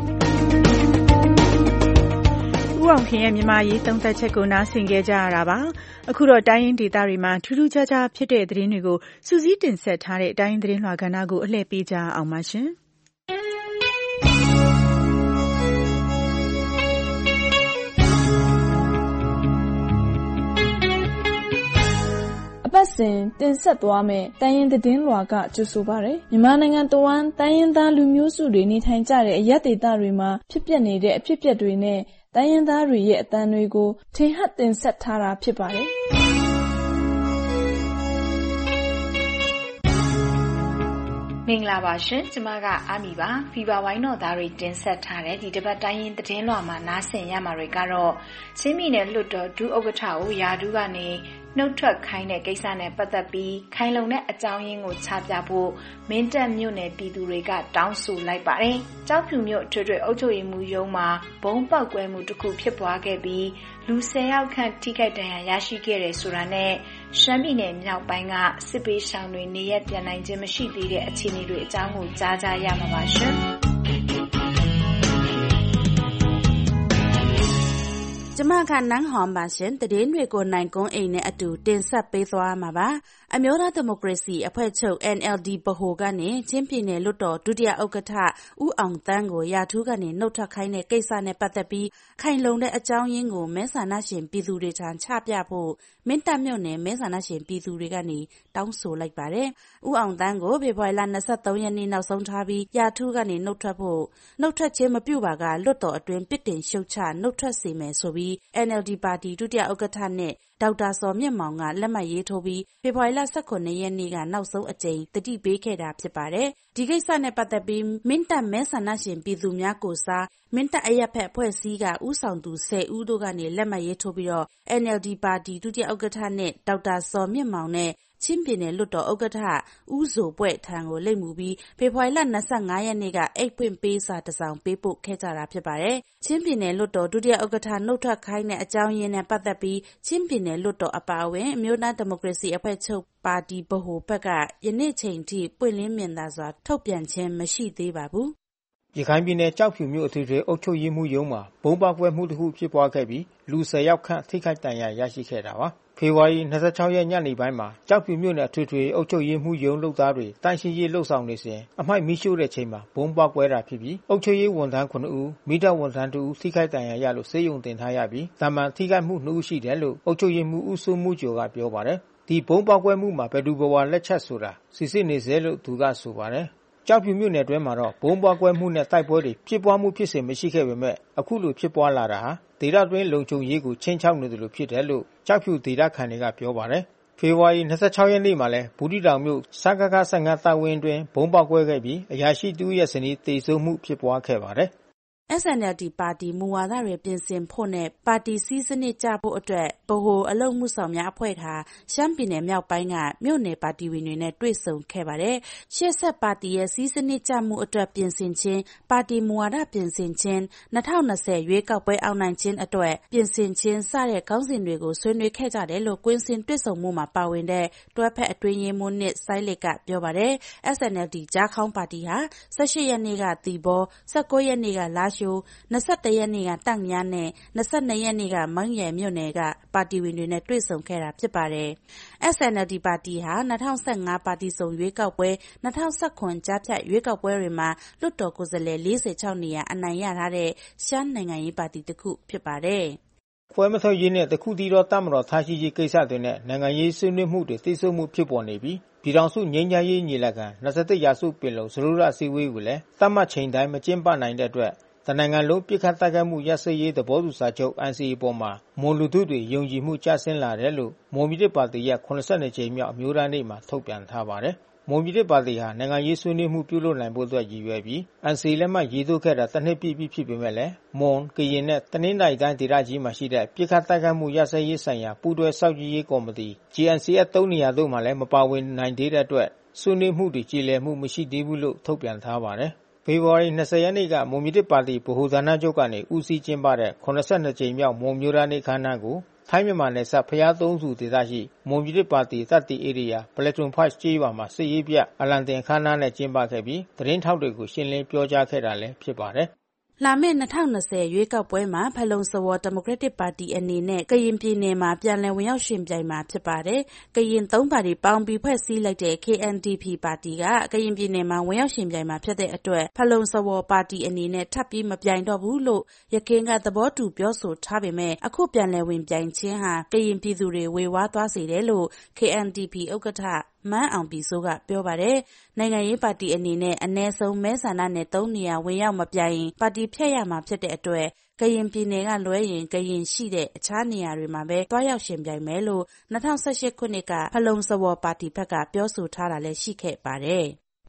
ဦးအောင်ခင်ရဲ့မြန်မာရေးသုံးသပ်ချက်ကိုနားဆင်ကြကြရတာပါအခုတော့တိုင်းရင်းဒေသတွေမှာထူးထူးခြားခြားဖြစ်တဲ့သတင်းတွေကိုစူးစီးတင်ဆက်ထားတဲ့တိုင်းသတင်းလွှာကဏ္ဍကိုအလှည့်ပေးကြအောင်ပါရှင်အပတ်စဉ်တင်ဆက်သွားမယ့်တိုင်းရင်းသတင်းလွှာကကြိုဆိုပါရယ်မြန်မာနိုင်ငံတဝန်းတိုင်းရင်းသားလူမျိုးစုတွေနေထိုင်ကြတဲ့အရပ်ဒေသတွေမှာဖြစ်ပျက်နေတဲ့အဖြစ်အပျက်တွေနဲ့တိုင်းရင်းသားတွေရဲ့အသံတွေကိုထင်ဟပ်တင်ဆက်ထားတာဖြစ်ပါတယ်မင်္ဂလာပါရှင်ကျမကအာမီပါဖီဗာဝိုင်းတော်သားတွေတင်ဆက်ထားတဲ့ဒီတစ်ပတ်တိုင်းရင်းသတင်းလွှာမှာနားဆင်ရမှာတွေကတော့ချင်းပြည်နယ်လွှတ်တော်ဒုဥက္ကဋ္ဌကိုယာဒူးကနေနှုတ်ထွက်ခိုင်းတဲ့ကိစ္စနဲ့ပတ်သက်ပြီးခိုင်လုံတဲ့အကြောင်းရင်းကိုချပြဖို့မင်းတပ်မြို့နယ်ပြည်သူတွေကတောင်းဆိုလိုက်ပါတယ်။ကြောက်ဖြူမြို့ထွေထွေအုပ်ချုပ်ရေးမှူးရုံးမှာဘုံပေါက်ကွဲမှုတစ်ခုဖြစ်ပွားခဲ့ပြီးလူဆယ်ယောက်ခန့်ထိခိုက်ဒဏ်ရာရရှိခဲ့တယ်ဆိုတာနဲ့ရှမ်းပြည်နယ်မြောက်ပိုင်းကစစ်ပေးရှောင်တွေနေရပြန်နိုင်ခြင်းမရှိသေးတဲ့အခြေအနေတွေအကြောင်းကိုကြားကြရမှာပါရှင်။ကျမကနန်းဟောင်ပါရှင်တည်င်းတွေကိုနိုင်ကုန်းအိမ်နဲ့အတူတင်ဆက်ပေးသွားမှာပါအမျိုးသားဒီမိုကရေစီအဖွဲ့ချုပ် N L D ဗဟိုကနေချင်းပြည်နယ်လွှတ်တော်ဒုတိယဥက္ကဋ္ဌဦးအောင်သန်းကိုရာထူးကနေနှုတ်ထွက်ခိုင်းတဲ့ကိစ္စနဲ့ပတ်သက်ပြီးခိုင်လုံတဲ့အကြောင်းရင်းကိုမဲဆန္ဒရှင်ပြည်သူတွေထံချပြဖို့မင်းတပ်မြို့နယ်မဲဆန္ဒရှင်ပြည်သူတွေကနေတောင်းဆိုလိုက်ပါတယ်ဦးအောင်သန်းကိုဖေဖော်ဝါရီလ၂၃ရက်နေ့နောက်ဆုံးထားပြီးရာထူးကနေနှုတ်ထွက်ဖို့နှုတ်ထွက်ခြင်းမပြုပါကလွှတ်တော်အတွင်းပြစ်တင်ရှုတ်ချနှုတ်ထွက်စေမယ်ဆိုပြီး N L D ပါတီဒုတိယဥက္ကဋ္ဌနဲ့ဒေါက်တာစော်မြင့်မောင်ကလက်မှတ်ရေးထိုးပြီးဖေဖော်ဝါရီလ၁၇ရက်နေ့ကနောက်ဆုံးအကြိမ်တတိပေးခဲ့တာဖြစ်ပါတယ်။ဒီကိစ္စနဲ့ပတ်သက်ပြီးမင်းတပ်မဲဆန္ဒရှင်ပြည်သူများကိုစားမင်းတပ်အရက်ဖက်အဖွဲ့အစည်းကဦးဆောင်သူ၁၀ဦးတို့ကနေလက်မှတ်ရေးထိုးပြီးတော့ N L D ပါတီဒုတိယဥက္ကဋ္ဌနဲ့ဒေါက်တာစော်မြင့်မောင်နဲ့ချင်းပြည်နယ်လွှတ်တော်ဥက္ကဋ္ဌဦးဇိုပွဲ့ထံကိုလိပ်မူပြီးဖေဖော်ဝါရီလ၂၅ရက်နေ့ကအိတ်ဖွင့်ပေးစာတစ်စောင်ပေးပို့ခဲ့ကြတာဖြစ်ပါတယ်။ချင်းပြည်နယ်လွှတ်တော်ဒုတိယဥက္ကဋ္ဌနှုတ်ထွက်ခိုင်းတဲ့အကြောင်းရင်းနဲ့ပတ်သက်ပြီးချင်းပြည်နယ်လွှတ်တော်အပါအဝင်အမျိုးသားဒီမိုကရေစီအဖွဲ့ချုပ်ပါတီဗဟိုဘက်ကယနေ့ချိန်ထိပွင့်လင်းမြင်သာစွာထုတ်ပြန်ခြင်းမရှိသေးပါဘူး။ရခိုင်ပြည်နယ်ကြောက်ဖြူမြို့အထူးအုပ်ချုပ်ရေးမှူးရုံးမှာဘုံပေါက်ကွဲမှုတစ်ခုဖြစ်ပွားခဲ့ပြီးလူဆယ်ယောက်ခန့်ထိခိုက်ဒဏ်ရာရရှိခဲ့တာပါ။ဖေဖော်ဝါရီ၂၆ရက်ညနေပိုင်းမှာကြောက်ဖြူမြို့နယ်အထွေထွေအုပ်ချုပ်ရေးမှူးရုံးလုပ်သားတွေတန်းရှင်းရေးလှုပ်ဆောင်နေစဉ်အမိုက်မီးရှို့တဲ့ချိန်မှာဘုံပေါက်ကွဲတာဖြစ်ပြီးအုပ်ချုပ်ရေးဝန်ထမ်းခုနစ်ဦးမိသားဝန်ထမ်းတစ်ဦးထိခိုက်ဒဏ်ရာရလို့ဆေးရုံတင်ထားရပြီးတာမန်ထိခိုက်မှုနှစ်ဦးရှိတယ်လို့အုပ်ချုပ်ရေးမှူးဦးစိုးမှုကျော်ကပြောပါတယ်။ဒီဘုံပေါက်ကွဲမှုမှာဘယ်သူဘဝလက်ချက်ဆိုတာစစ်ဆေးနေစေလို့သူကဆိုပါတယ်။ကြောက်ဖြူမြို့နယ်တွင်းမှာတော့ဘုံပေါက်ကွဲမှုနဲ့တိုက်ပွဲတွေဖြစ်ပွားမှုဖြစ်စဉ်မရှိခဲ့ပေမဲ့အခုလိုဖြစ်ပွားလာတာဟာဒေသတွင်းလုံခြုံရေးကိုချင်းချောက်နေတယ်လို့ဖြစ်တယ်လို့ကြောက်ဖြူဒေသခံတွေကပြောပါတယ်။ဖေဖော်ဝါရီ၂၆ရက်နေ့မှာလဲဘူးတီတောင်မြို့စကခ၁၅တပ်ဝင်းတွင်ဘုံပေါက်ကွဲခဲ့ပြီးအရာရှိတဦးရဲ့ဇနီးသေဆုံးမှုဖြစ်ပွားခဲ့ပါတယ်။ S N L D ပါတီမူဝါဒတွေပြင်ဆင်ဖို့နဲ့ပါတီစည်းစနစ်ကျဖို့အတွက်ဗဟိုအလုပ်မှုဆောင်များအဖွဲ့ဟာရှမ်းပြည်နယ်မြောက်ပိုင်းကမြို့နယ်ပါတီဝင်တွေနဲ့တွေ့ဆုံခဲ့ပါတယ်။ရှေ့ဆက်ပါတီရဲ့စည်းစနစ်ကျမှုအတွက်ပြင်ဆင်ခြင်းပါတီမူဝါဒပြင်ဆင်ခြင်း၂၀၂၀ရွေးကောက်ပွဲအောင်နိုင်ခြင်းအတွက်ပြင်ဆင်ခြင်းစတဲ့ခေါင်းစဉ်တွေကိုဆွေးနွေးခဲ့ကြတယ်လို့ကွင်းစင်တွေ့ဆုံမှုမှာပါဝင်တဲ့တွဲဖက်အတွင်းရေးမှူးနှစ်စိုင်းလစ်ကပြောပါတယ်။ S N L D ကြားခေါင်းပါတီဟာ၁၈ရက်နေ့ကသီပေါ၁၉ရက်နေ့ကလာရှိုး၂၁ရက်နေ့ကတန့်မြားနဲ့၂၂ရက်နေ့ကမန်းရယ်မြို့နယ်ကပါတီဝင်တွေနဲ့တွေ့ဆုံခဲ့တာဖြစ်ပါတယ်။ S N L D ပါတီဟာ၂၀၁၅ပါတီစုံရွေးကောက်ပွဲ၂၀၁၇ကြားဖြတ်ရွေးကောက်ပွဲတွေမှာလွှတ်တော်ကိုယ်စားလှယ်၄၆နေရာအနိုင်ရထားတဲ့ရှမ်းနိုင်ငံရေးပါတီတစ်ခုဖြစ်ပါတယ်။ပွဲမထွက်ရေးနဲ့တခုတည်းသောတပ်မတော်ထားရှိရေးကိစ္စတွေနဲ့နိုင်ငံရေးဆွေးနွေးမှုတွေတိစုံမှုဖြစ်ပေါ်နေပြီးပြည်ထောင်စုငြိမ်းချမ်းရေးညီလာခံ၂၁ရာစုပင်လုံစတုတ္ထအစည်းအဝေးကိုလည်းသတ်မှတ်ချိန်တိုင်းမကျင်းပနိုင်တဲ့အတွက်တနိုင်ငံလုံးပြစ်ခတ်တိုက်ခိုက်မှုရပ်စဲရေးသဘောတူစာချုပ် N C A ပေါ်မှာမွန်လူထုတွေယုံကြည်မှုကျဆင်းလာတယ်လို့မွန်ပြည်သစ်ပါတီရဲ့၇၂ကြိမ်မြောက်အမျိုးသားနေ့မှာထုတ်ပြန်ထားပါတယ်။မွန်ပြည်သစ်ပါတီဟာနိုင်ငံရေးဆွေးနွေးမှုပြုလုပ်နိုင်ဖို့အတွက်ရည်ရွယ်ပြီး N C A လက်မှတ်ရေးထိုးခဲ့တာတစ်နှစ်ပြည့်ပြီဖြစ်ပေမဲ့လည်းမွန်ကရင်နဲ့တနင်္သာရီတိုင်းဒေသကြီးမှာရှိတဲ့ပြစ်ခတ်တိုက်ခိုက်မှုရပ်စဲရေးဆိုင်ရာပူးတွဲစောင့်ကြည့်ရေးကော်မတီ G N C F သုံးနေရာတို့မှာလည်းမပါဝင်နိုင်သေးတဲ့အတွက်ဆွေးနွေးမှုတွေကြေလည်မှုမရှိသေးဘူးလို့ထုတ်ပြန်ထားပါတယ်။ဖေဖော်ဝါရီ၂၀ရက်နေ့ကမွန်ပြည်သစ်ပါတီဗဟိုဌာနချုပ်ကနေဦးစီးကျင်းပတဲ့၇၂ကြိမ်မြောက်မွန်မျိုးသားနေ့အခမ်းအနားကိုထိုင်းမြန်မာနယ်စပ်ဖျားသုံးဆူဒေသရှိမွန်ပြည်သစ်ပါတီတပ်တီဧရိယာပလက်တွန်ဖိုက်ကျေးရွာမှာစစ်ရေးပြအလံတင်အခမ်းအနားနဲ့ကျင်းပခဲ့ပြီးသတင်းထောက်တွေကိုရှင်းလင်းပြောကြားခဲ့တာလည်းဖြစ်ပါတယ်။လာမယ့်၂၀၂၀ရွေးကောက်ပွဲမှာဖလုံစဝေါ်ဒီမိုကရက်တစ်ပါတီအနေနဲ့ကရင်ပြည်နယ်မှာပြန်လည်ဝင်ရောက်ယှဉ်ပြိုင်မှာဖြစ်ပါတယ်။ကရင်သုံးပါတီပေါင်းပြီးဖွဲ့စည်းလိုက်တဲ့ K N D P ပါတီကကရင်ပြည်နယ်မှာဝင်ရောက်ယှဉ်ပြိုင်မှာဖြစ်တဲ့အတွက်ဖလုံစဝေါ်ပါတီအနေနဲ့ထပ်ပြီးမပြိုင်တော့ဘူးလို့ယခင်ကသဘောတူပြောဆိုထားပေမဲ့အခုပြန်လည်ဝင်ပြိုင်ခြင်းဟာကရင်ပြည်သူတွေဝေဝါးသွားစေတယ်လို့ K N D P ဥက္ကဋ္ဌမန်းအောင်ပြည်စိုးကပြောပါတယ်။နိုင်ငံရေးပါတီအနေနဲ့အ ਨੇ ဆုံးမဲဆန္ဒနယ်သုံးနေရာဝင်ရောက်မပြိုင်ရင်ပါတီဖျက်ရမှာဖြစ်တဲ့အတွက်ကရင်ပြည်နယ်ကလွဲရင်ကရင်ရှိတဲ့အခြားနေရာတွေမှာပဲတွားရောက်ရှင်ပြိုင်မယ်လို့၂၀၁၈ခုနှစ်ကဖလုံစဝေါ်ပါတီဘက်ကပြောဆိုထားတာလည်းရှိခဲ့ပါတယ်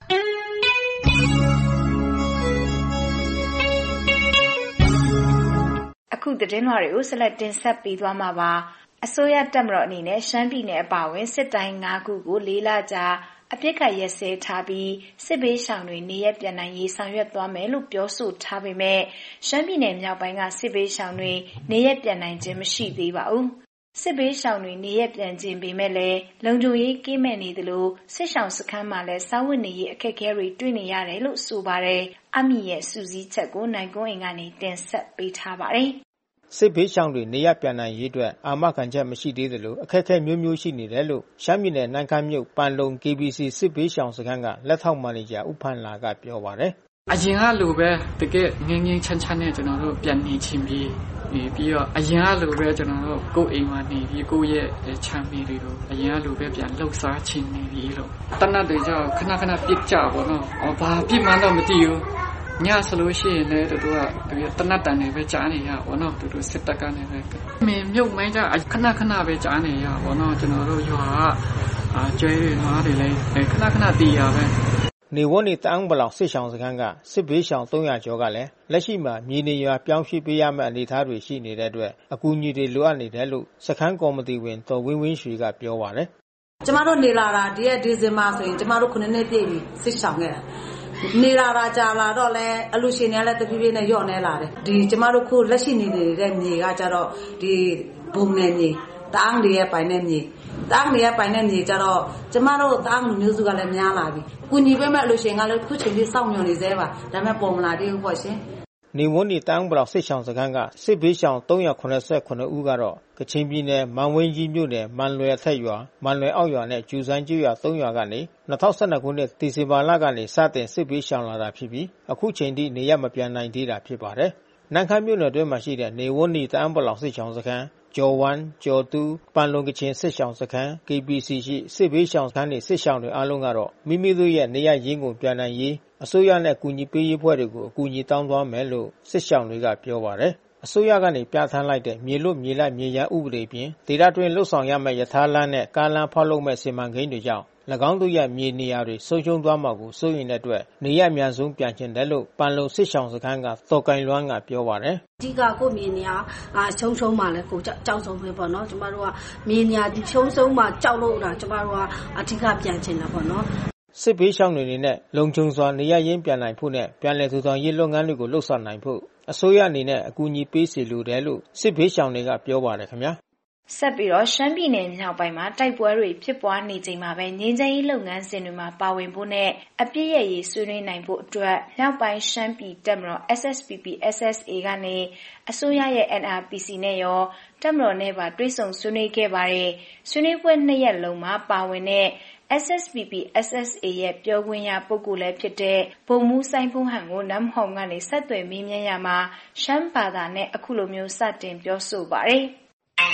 ။အခုသတင်းလွှာတွေကိုဆက်လက်တင်ဆက်ပေးသွားမှာပါ။အစိုးရတပ်မတော်အနေနဲ့ရှမ်းပြည်နယ်အပါအဝင်စစ်တိုင်း၅ခုကိုလေးလကြာအပြစ်ခတ်ရက်စဲထားပြီးစစ်ဘေးရှောင်တွေနေရပြန်နိုင်ရေးဆောင်ရွက်သွားမယ်လို့ပြောဆိုထားပေမဲ့ရှမ်းပြည်နယ်မြောက်ပိုင်းကစစ်ဘေးရှောင်တွေနေရပြန်နိုင်ခြင်းမရှိသေးပါဘူး။စစ်ဘေးရှောင်တွေနေရပြန်ခြင်းပေမဲ့လည်းလုံခြုံရေးကင်းမဲ့နေသလိုစစ်ရှောင်စခန်းမှာလည်းစားဝတ်နေရေးအခက်အခဲတွေတွေ့နေရတယ်လို့ဆိုပါတယ်။အမီရဲ့စူးစီးချက်ကိုနိုင်ကွန်းအိမ်ကနေတင်ဆက်ပေးထားပါတယ်။စစ်ဘေးရှောင်တွေနေရပြန်နိုင်ရေးအတွက်အာမခံချက်မရှိသေးသလိုအခက်အခဲမျိုးမျိုးရှိနေတယ်လို့ရှမ်းပြည်နယ်နန်းခမ်းမြို့ပန်လုံ K B C စစ်ဘေးရှောင်စခန်းကလက်ထောက်မန်နေဂျာဦးဖန်လာကပြောပါတယ်။အရင်ကလိုပဲတကယ်ငင်းငင်းချမ်းချမ်းနဲ့ကျွန်တော်တို့ပြန်နေချင်းပြီးပြီးတော့အရင်ကလိုပဲကျွန်တော်တို့ကိုယ်အိမ်မှာနေပြီးကိုယ့်ရဲ့ချမ်းမြေတွေကိုအရင်ကလိုပဲပြန်လှုပ်ရှားချင်းနေပြီးလို့တနတ်တွေကြောင့်ခဏခဏပြစ်ကြပါတော့။အော်ဘာပြစ်မှန်းတော့မသိဘူး။ညဆိုလို့ရှိရင်လည်းတို့ကတနတ်တန်တွေပဲကြားနေရပါတော့။တို့စစ်တပ်ကနေပဲမင်းမြုပ်မိုင်းကြခဏခဏပဲကြားနေရပါတော့။ကျွန်တော်တို့ရွာကကျွဲတွေနွားတွေလည်းခဏခဏတည်ရပဲ။နေဝန်းနေတန်းပလောင်စစ်ဆောင်စခန်းကစစ်ဘေးရှောင်သုံးရာကျော်ကလည်းလက်ရှိမှာမြေနေရွာပြောင်းရွှေ့ပေးရမယ့်အနေအထားတွေရှိနေတဲ့အတွက်အကူအညီတွေလိုအပ်နေတယ်လို့စခန်းကော်မတီဝင်တော်ဝင်းဝင်းရွှေကပြောပါတယ်။ကျမတို့နေလာတာဒီရက်ဒီဇင်ဘာဆိုရင်ကျမတို့ခုနှစ်နှစ်ပြည့်ပြီစစ်ဆောင်ခဲ့တာ။နေလာတာကြာလာတော့လဲအလူရှင်တွေလည်းတဖြည်းဖြည်းနဲ့ညော့နေလာတယ်။ဒီကျမတို့ခုလက်ရှိနေနေတဲ့မြေကကြတော့ဒီဘုံနယ်မြေတန်းတွေရဲ့ပိုင်တဲ့မြေတန်းတွေရဲ့ပိုင်တဲ့မြေကြတော့ကျမတို့တန်းလူမျိုးစုကလည်းများလာပြီ။ကုညီပေးမဲ့အလူရှင်ကလည်းခုချိန်ကြီးစောင့်မျှော်နေသေးပါ။ဒါပေမဲ့ပေါ်မလာသေးဘူးပေါ့ရှင်။နေဝန်းနေတန်းပလောင်စစ်ဆောင်စခန်းကစစ်ဘေးရှောင်သုံးရာခုနစ်ဆယ့်ခုနစ်ဦးကတော့ကချင်ပြည်နယ်မန်ဝင်းကြီးမြို့နယ်မန်လွယ်ထက်ရွာမန်လွယ်အောက်ရွာနဲ့ကျူစန်းကျွရွာသုံးရွာကနေ၂၀၁၂ခုနှစ်ဒီဇင်ဘာလကနေစတင်စစ်ဘေးရှောင်လာတာဖြစ်ပြီးအခုချိန်ထိနေရမပြန်နိုင်သေးတာဖြစ်ပါတယ်။နန်းခမ်းမြို့နယ်တွင်းမှာရှိတဲ့နေဝန်းနေတန်းပလောင်စစ်ဆောင်စခန်းကျော်ဝမ်းကျော်တူပန်လုံကချင်စစ်ဆောင်စခန်း K B C ရှိစစ်ဘေးရှောင်စခန်းတွေစစ်ဆောင်တွေအားလုံးကတော့မိမိတို့ရဲ့နေရရင်းကိုပြန်နိုင်ရေးအစိုးရနဲ့ကူညီပေးရေးဖွဲ့တွေကိုအကူအညီတောင်းသွားမယ်လို့စစ်ဆောင်တွေကပြောပါတယ်။အစိုးရကနေပြဋ္ဌာန်းလိုက်တဲ့မြေလွတ်မြေလပ်မြေရန်ဥပဒေပြင်ဒေသတွင်းလှုပ်ဆောင်ရမယ့်ယထာလမ်းနဲ့ကားလမ်းဖောက်လုပ်မဲ့စီမံကိန်းတွေကြောင့်၎င်းတို့ရဲ့မြေနေရာတွေဆုံးရှုံးသွားမှာကိုစိုးရိမ်တဲ့အတွက်နေရအများဆုံးပြန်ကျင်တယ်လို့ပန်လုံစစ်ဆောင်စခန်းကတော်ကင်လွမ်းကပြောပါတယ်။အဓိကကိုမြေနေရာအာချုံချုံမှလည်းကိုကြောက်ဆုံးပဲပေါ့နော်။ကျမတို့ကမြေနေရာဒီချုံဆုံးမှကြောက်လို့တာကျမတို့ကအဓိကပြန်ကျင်တာပေါ့နော်။စစ်ဘေးရှောင်တွေအနေနဲ့လုံခြုံစွာနေရရင်းပြန်နိုင်ဖို့နဲ့ပြန်လည်ထူထောင်ရေးလုပ်ငန်းတွေကိုလှုပ်ဆောင်နိုင်ဖို့အစိုးရအနေနဲ့အကူအညီပေးစီလိုတယ်လို့စစ်ဘေးရှောင်တွေကပြောပါတယ်ခင်ဗျာ။ဆက်ပြီးတော့ရှမ်းပြည်နယ်မြောက်ပိုင်းမှာတိုက်ပွဲတွေဖြစ်ပွားနေချိန်မှာပဲငြိမ်းချမ်းရေးလုပ်ငန်းစဉ်တွေမှာပါဝင်ဖို့နဲ့အပြည့်ရရေးဆွေးနွေးနိုင်ဖို့အတွက်မြောက်ပိုင်းရှမ်းပြည်တပ်မတော် S S P P S S A ကနေအစိုးရရဲ့ N R P C နဲ့ရောတပ်မတော်နဲ့ပါတွဲဆုံဆွေးနွေးခဲ့ပါတယ်။ဆွေးနွေးပွဲနှစ်ရက်လုံးမှာပါဝင်တဲ့ S S P P S S A ရဲ့ပြောခွင့်ရပုဂ္ဂိုလ်လည်းဖြစ်တဲ့ဗိုလ်မှူးစိုင်းဖုန်းဟန်ကိုနမ်ဟောင်ကနေဆက်သွယ်မေးမြန်းရမှာရှမ်းဘာသာနဲ့အခုလိုမျိုးစတင်ပြောဆိုပါတယ်။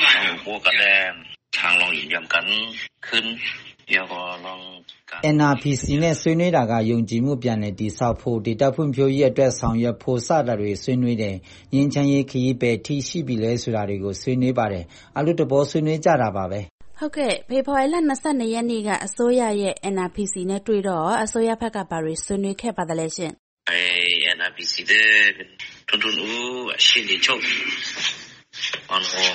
N R P C နဲ့ဆွေးနွေးတာကယုံကြည်မှုပြန်လည်တည်ဆောက်ဖို့ဒေတာဖွံ့ဖြိုးရေးအတွက်ဆောင်ရွက်ဖို့စတာတွေဆွေးနွေးတယ်။ငြိမ်းချမ်းရေးခရီးပဲထိရှိပြီလဲဆိုတာတွေကိုဆွေးနွေးပါတယ်။အလို့တဘောဆွေးနွေးကြတာပါပဲ။ဟုတ်ကဲ့ဖေဖော်ဝါရီလ၂၂ရက်နေ့ကအစိုးရရဲ့ N R P C နဲ့တွေ့တော့အစိုးရဘက်ကဘာတွေဆွေးနွေးခဲ့ပါသလဲရှင်။အဲ N R P C တဲ့တွန်းတွန်းဦးရှင်းနေချုပ်။အော်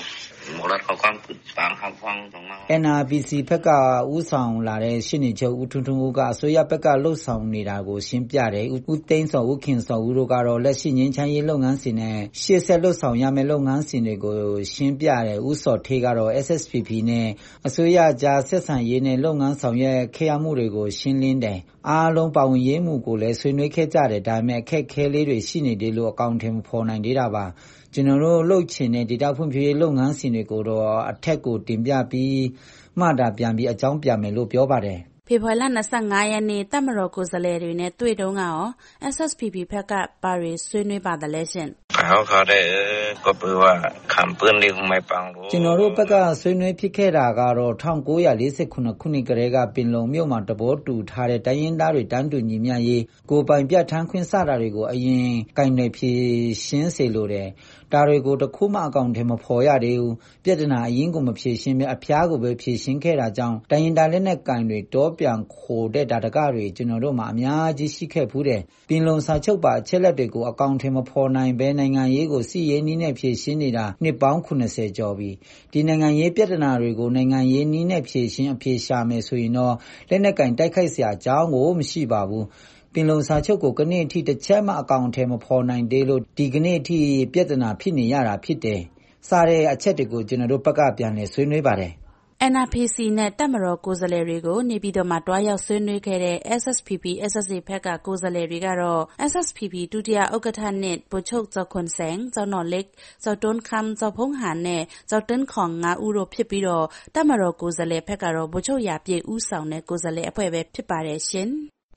အန် အာရ် ပီ စီ ဘက်ကဦးဆောင်လာတဲ့ရှင်းနေချုပ်ဦးထွန်းထွန်းဦးကအစိုးရဘက်ကလှုပ်ဆောင်နေတာကိုရှင်းပြတယ်ဦးသိန်းစောဦးခင်စောဦးတို့ကတော့လက်ရှိငင်းချမ်းရေးလုပ်ငန်းစဉ်နဲ့ရှေ့ဆက်လှုပ်ဆောင်ရမယ့်လုပ်ငန်းစဉ်တွေကိုရှင်းပြတယ်ဦးစောထေးကတော့ เอส เอส พี พี နဲ့အစိုးရကြားဆက်ဆံရေးနဲ့လုပ်ငန်းဆောင်ရွက်ခဲ့ရမှုတွေကိုရှင်းလင်းတယ်အားလုံးပါဝင်ရေးမှုကိုလည်းဆွေးနွေးခဲ့ကြတယ်ဒါပေမဲ့အခက်ခဲလေးတွေရှိနေတယ်လို့အကောင့်ထဲမှာဖော်နိုင်သေးတာပါကျွန်တော်တို့လှုပ်ချင်တဲ့ဒေတာဖွံ့ဖြိုးရေးလုပ်ငန်းစဉ်တွေကိုတော့အထက်ကိုတင်ပြပြီးမှတာပြန်ပြီးအကြောင်းပြမယ်လို့ပြောပါတယ်ဖေဖော်ဝါရီလ၂၅ရက်နေ့တပ်မတော်ကိုယ်စားလှယ်တွေနဲ့တွေ့တုန်းကရော เอส เอส พี พี ဘက်ကပါရီဆွေးနွေးပါတယ်လဲရှင်ဟုတ်ခါတဲ့ကပဝခံပွင့်လေးမိုင်ပန်းလို့ကျွန်တော်တို့ဘက်ကဆွေးနွေးဖြစ်ခဲ့တာကတော့၁၉၄၇ခုနှစ်ကတည်းကပင်လုံမြို့မှာတဘောတူထားတဲ့တိုင်းရင်းသားတွေတန်းတူညီမျှရေးကိုပိုင်ပြဋ္ဌာန်းခွင့်စတာတွေကိုအရင်ကင်နယ်ဖြေရှင်းစေလိုတယ်ဒါတွေကိုတခုမှအကောင့်ထဲမဖော်ရသေးဘူးပြဿနာအရင်ကမဖြေရှင်းပဲအဖျားကိုပဲဖြေရှင်းခဲ့တာကြောင့်တိုင်းရင်းသားလက်နက်ကင်တွေတောပြန်ခိုတဲ့ဒါတကတွေကျွန်တော်တို့မှာအများကြီးရှိခဲ့ဘူးတယ်ပင်လုံစာချုပ်ပါအချက်လက်တွေကိုအကောင့်ထဲမဖော်နိုင်ပဲနိုင်ငံရေးကိုစီရေးနည်းနဲ့ဖြေရှင်းနေတာနှစ်ပေါင်း၇၀ကျော်ပြီဒီနိုင်ငံရေးပြဿနာတွေကိုနိုင်ငံရေးနည်းနဲ့ဖြေရှင်းအဖြေရှာမယ်ဆိုရင်တော့လက်နက်ကင်တိုက်ခိုက်စရာအကြောင်းကိုမရှိပါဘူးပင်လုံစာချုပ်ကိုကနေ့အထိတစ်ချက်မှအကောင့်ထဲမဖော်နိုင်သေးလို့ဒီကနေ့အထိပြဿနာဖြစ်နေရတာဖြစ်တယ်စားတဲ့အချက်တွေကိုကျွန်တော်တို့ဘက်ကပြန်လည်ဆွေးနွေးပါတယ်အန် အာရ် ပီ စီ နဲ့တပ်မတော်ကိုယ်စားလှယ်တွေကိုနေပြည်တော်မှာတွားရောက်ဆွေးနွေးခဲ့တဲ့ เอส เอส พี พี เอส เอส เอ ဘက်ကကိုယ်စားလှယ်တွေကတော့ เอส เอส พี พี ဒုတိယဥက္ကဋ္ဌနဲ့ဗိုလ်ချုပ်ဇော်ခွန်ဆန်၊ဇော်နော်လက်၊ဇော်တွန်းခမ်း၊ဇော်ဖုံးဟန်နဲ့ဇော်တင်းခေါင်ငါးဦးတို့ဖြစ်ပြီးတော့တပ်မတော်ကိုယ်စားလှယ်ဘက်ကတော့ဗိုလ်ချုပ်ရာပြည့်ဦးဆောင်တဲ့ကိုယ်စားလှယ်အဖွဲ့ပဲဖြစ်ပါတယ်ရှင်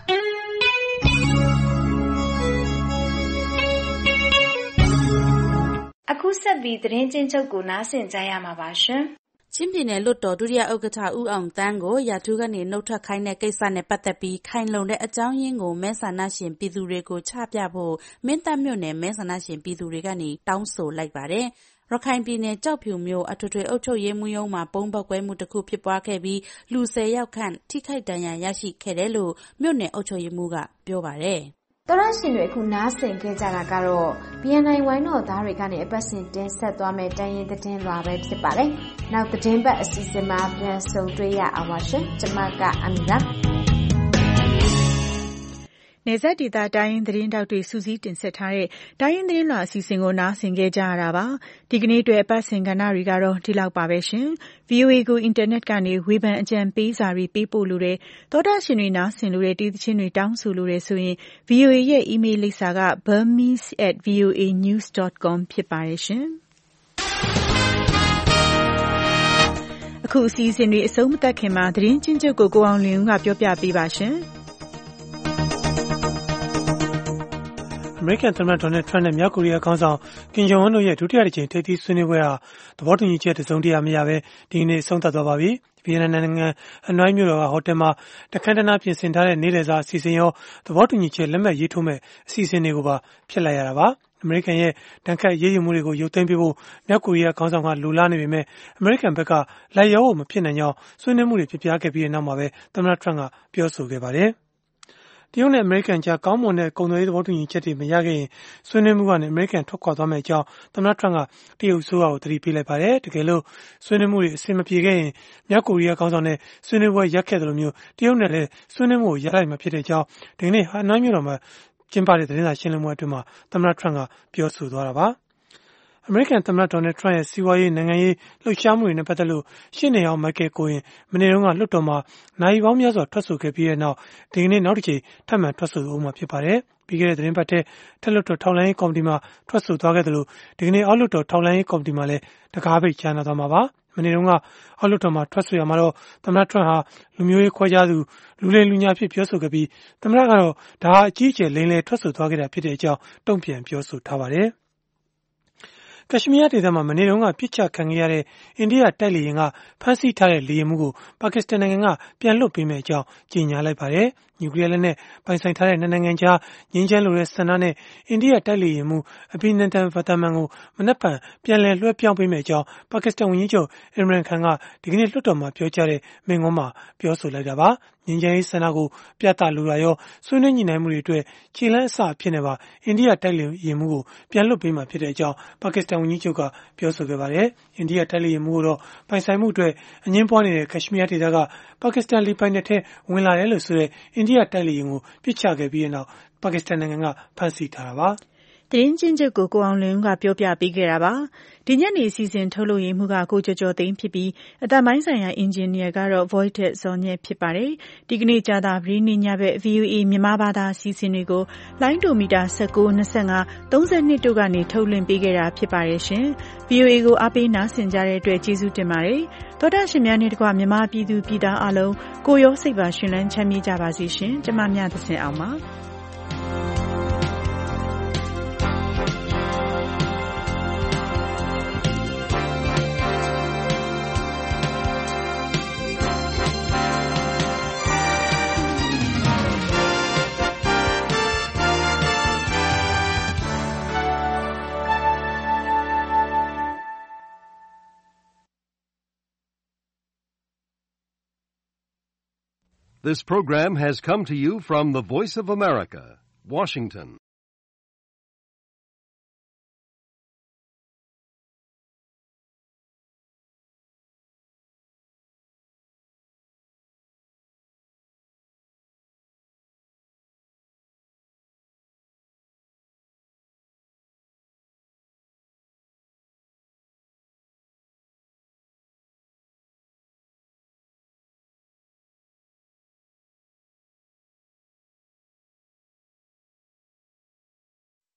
အခုဆက်ပြီးသတင်းချင်းချုပ်ကိုနားဆင်ကြရမှာပါရှင်ချင်းပြည်နယ်လွှတ်တော်ဒုတိယဥက္ကဋ္ဌဦးအောင်သန်းကိုရာထူးကနေနှုတ်ထွက်ခိုင်းတဲ့ကိစ္စနဲ့ပတ်သက်ပြီးခိုင်လုံတဲ့အကြောင်းရင်းကိုမဲဆန္ဒရှင်ပြည်သူတွေကိုချပြဖို့မင်းတပ်မြို့နယ်မဲဆန္ဒရှင်ပြည်သူတွေကနေတောင်းဆိုလိုက်ပါတယ်။ရခိုင်ပြည်နယ်ကျောက်ဖြူမြို့အထွေထွေအုပ်ချုပ်ရေးမှူးရုံးမှာပုံပေါက်ကွဲမှုတစ်ခုဖြစ်ပွားခဲ့ပြီးလူ၁၀ယောက်ခန့်ထိခိုက်ဒဏ်ရာရရှိခဲ့တယ်လို့မြို့နယ်အုပ်ချုပ်ရေးမှူးကပြောပါတယ်။တော်ရရှင်တွေအခုနားဆင်ခဲ့ကြတာကတော့ ဘီ အန် အိုင် ဝိုင်းတော်သားတွေကနေအပတ်စဉ်တင်ဆက်သွားမယ့်တိုင်းရင်းသတင်းလွှာပဲဖြစ်ပါတယ်။နောက်သတင်းပတ်အစီအစဉ်မှာပြန်ဆုံတွေ့ရအောင်ပါရှင်။ကျွန်မကအမီပါ။နယ်စပ်ဒေသတိုင်းရင်းသတင်းတောက်တွေစူးစီးတင်ဆက်ထားတဲ့တိုင်းရင်းသတင်းလွှာအစီအစဉ်ကိုနားဆင်ခဲ့ကြရတာပါ။ဒီကနေ့အတွက်အပတ်စဉ်ကဏ္ဍတွေကတော့ဒီလောက်ပါပဲရှင်။ဗွီအိုအေကိုအင်တာနက်ကနေဝေဖန်အကြံပေးစာတွေပေးပို့လို့တဲ့သောတာရှင်တွေနားဆင်လို့တဲ့တီးသချင်းတွေတောင်းဆိုလို့တဲ့ဆိုရင် ဗွီအိုအေ ရဲ့ email လိပ်စာက burmese at voa news dot com ဖြစ်ပါတယ်ရှင်။အခုအစီအစဉ်တွေအဆုံးမသတ်ခင်မှာသတင်းချင်းချုပ်ကိုကိုအောင်လင်းဦးကပြောပြပေးပါရှင်။အမေရိကန်သမ္မတဒေါ်နယ်ထရန့်နဲ့မြောက်ကိုရီးယားခေါင်းဆောင်ကင်ဂျုံအွန်းတို့ရဲ့ဒုတိယတစ်ကြိမ်ထိပ်သီးဆွေးနွေးပွဲဟာသဘောတူညီချက်တစုံတရာမရဘဲဒီနေ့ဆုံးသတ်သွားပါပြီ။ဗီယက်နမ်နိုင်ငံဟနွိုင်းမြို့တော်ကဟိုတယ်မှာတခမ်းတနားပြင်ဆင်ထားတဲ့နေ့လည်စာအစီအစဉ်ရောသဘောတူညီချက်လက်မှတ်ရေးထိုးမဲ့အစီအစဉ်တွေကိုပါဖျက်လိုက်ရတာပါ။အမေရိကန်ရဲ့တန်ခတ်ရေးယူမှုတွေကိုရုပ်သိမ်းပေးဖို့မြောက်ကိုရီးယားခေါင်းဆောင်ကလိုလားနေပေမဲ့အမေရိကန်ဘက်ကလိုက်ရောဖို့မဖြစ်နိုင်ကြောင်းဆွေးနွေးမှုတွေဖြစ်ပြခဲ့ပြီးတဲ့နောက်မှာပဲသမ္မတထရန့်ကပြောဆိုခဲ့ပါတယ်။တရုတ်နဲ့အမေရိကန်ကြားကောင်းမွန်တဲ့ကုန်သွယ်ရေးသဘောတူညီချက်တွေမရခဲ့ရင်ဆွေးနွေးမှုကနေအမေရိကန်ထွက်ခွာသွားမယ့်အကြောင်းသမ္မတထရန့်ကတရုတ်အစိုးရကိုသတိပေးလိုက်ပါတယ်။တကယ်လို့ဆွေးနွေးမှုတွေအဆင်မပြေခဲ့ရင်မြောက်ကိုရီးယားခေါင်းဆောင်နဲ့ဆွေးနွေးပွဲရပ်ခဲ့တယ်လို့မျိုးတရုတ်နဲ့လည်းဆွေးနွေးမှုကိုရပ်လိုက်မှာဖြစ်တဲ့အကြောင်းဒီနေ့ဟနွိုင်းမြို့တော်မှာကျင်းပတဲ့သတင်းစာရှင်းလင်းပွဲအတွင်းမှာသမ္မတထရန့်ကပြောဆိုသွားတာပါ။အမေရိကန်သမ္မတဒေါ်နယ်ထရန့်ရဲ့စီးပွားရေးနိုင်ငံရေးလှုပ်ရှားမှုတွေနဲ့ပတ်သက်လို့ရှင်းနေအောင်မိုက်ကယ်ကိုရင်မနေ့တုန်းကလွှတ်တော်မှာနိုင်ပေါင်းများစွာထွက်ဆိုခဲ့ပြီးတဲ့နောက်ဒီကနေ့နောက်တစ်ချိန်ထပ်မံထွက်ဆိုဦးမှာဖြစ်ပါတယ်။ပြီးခဲ့တဲ့သတင်းပတ်ထဲထက်လွှတ်တော်ထောက်လှမ်းရေးကော်မတီမှာထွက်ဆိုသွားခဲ့တယ်လို့ဒီကနေ့အောက်လွှတ်တော်ထောက်လှမ်းရေးကော်မတီမှာလည်းတကားပိတ်ကြားနာသွားမှာပါ။မနေ့တုန်းကအောက်လွှတ်တော်မှာထွက်ဆိုရမှာတော့သမ္မတထရန့်ဟာလူမျိုးရေးခွဲခြားသူလူလေလူညာဖြစ်ပြောဆိုခဲ့ပြီးသမ္မတကတော့ဒါဟာအကြီးအကျယ်လိမ်လည်ထွက်ဆိုသွားခဲ့တာဖြစ်တဲ့အကြောင်းတုံ့ပြန်ပြောဆိုထားပါတယ်။ကက်ရှ်မီးယားဒေသမှာမနေ့တုန်းကပြစ်ချခံခဲ့ရတဲ့အိန္ဒိယတိုက်လေယာဉ်ကဖမ်းဆီးထားတဲ့လေယာဉ်မှူးကိုပါကစ္စတန်နိုင်ငံကပြန်လွှတ်ပေးမယ့်အကြောင်းကြေညာလိုက်ပါတယ်။နျူကလီးယားလက်နက်ပိုင်ဆိုင်ထားတဲ့နိုင်ငံကြားငြိမ်းချမ်းလိုတဲ့ဆန္ဒနဲ့အိန္ဒိယတိုက်လေယာဉ်မှူးအဘိနန္ဒန်ဗတာမန်ကိုမနက်ဖြန်ပြန်လည်လွှဲပြောင်းပေးမယ့်အကြောင်းပါကစ္စတန်ဝန်ကြီးချုပ်အင်မရန်ခန်ကဒီကနေ့လွှတ်တော်မှာပြောကြားတဲ့မိန့်ခွန်းမှာပြောဆိုလိုက်တာပါ။ငြိမ်းချမ်းရေးဆန္ဒကိုပြသလိုတာရောဆွေးနွေးညှိနှိုင်းမှုတွေအတွက်ခြေလှမ်းအစအဖြစ်နဲ့ပါအိန္ဒိယတိုက်လေယာဉ်မှုကိုပြန်လွှတ်ပေးမှာဖြစ်တဲ့အကြောင်းပါကစ္စတန်ဝန်ကြီးချုပ်ကပြောဆိုခဲ့ပါတယ်။အိန္ဒိယတိုက်လေယာဉ်မှုကိုတော့ပိုင်ဆိုင်မှုအတွက်အငြင်းပွားနေတဲ့ကက်ရှ်မီးယားဒေသကပါကစ္စတန်လေပိုင်နက်ထဲဝင်လာတယ်လို့ဆိုတဲ့အိန္ဒိယတိုက်လေယာဉ်ကိုပစ်ချခဲ့ပြီးတဲ့နောက်ပါကစ္စတန်နိုင်ငံကဖမ်းဆီးထားတာပါ။သတင်းချင်းချုပ်ကိုကိုအောင်လွင်ကပြောပြပေးခဲ့တာပါ။ဒီညနေအစီအစဉ်ထုတ်လို့ရမှုကကိုကျော်ကျော်သိန်းဖြစ်ပြီးအတမိုင်းဆိုင်ရာအင်ဂျင်နီယာကတော့ Void ဇော်ညက်ဖြစ်ပါတယ်။ဒီကနေ့ကြာသပတေးနေ့ညဘက် ဗီအိုအေမြန်မာဘာသာအစီအစဉ်တွေကိုလိုင်းဒိုမီတာ၁၉ ၂၅ ၃၂တို့ကနေထုတ်လွှင့်ပေးခဲ့တာဖြစ်ပါတယ်ရှင်။ ဗီအိုအေကိုအားပေးနားဆင်ကြတဲ့အတွက်ကျေးဇူးတင်ပါတယ်။သောတာရှင်များနဲ့တကွမြန်မာပြည်သူပြည်သားအလုံးကိုရောစိတ်ပါရှင်လန်းချမ်းမြေ့ကြပါစေရှင်။ကျမမြတ်သဇင်အောင်ပါ။ This program has come to you from the Voice of America, Washington.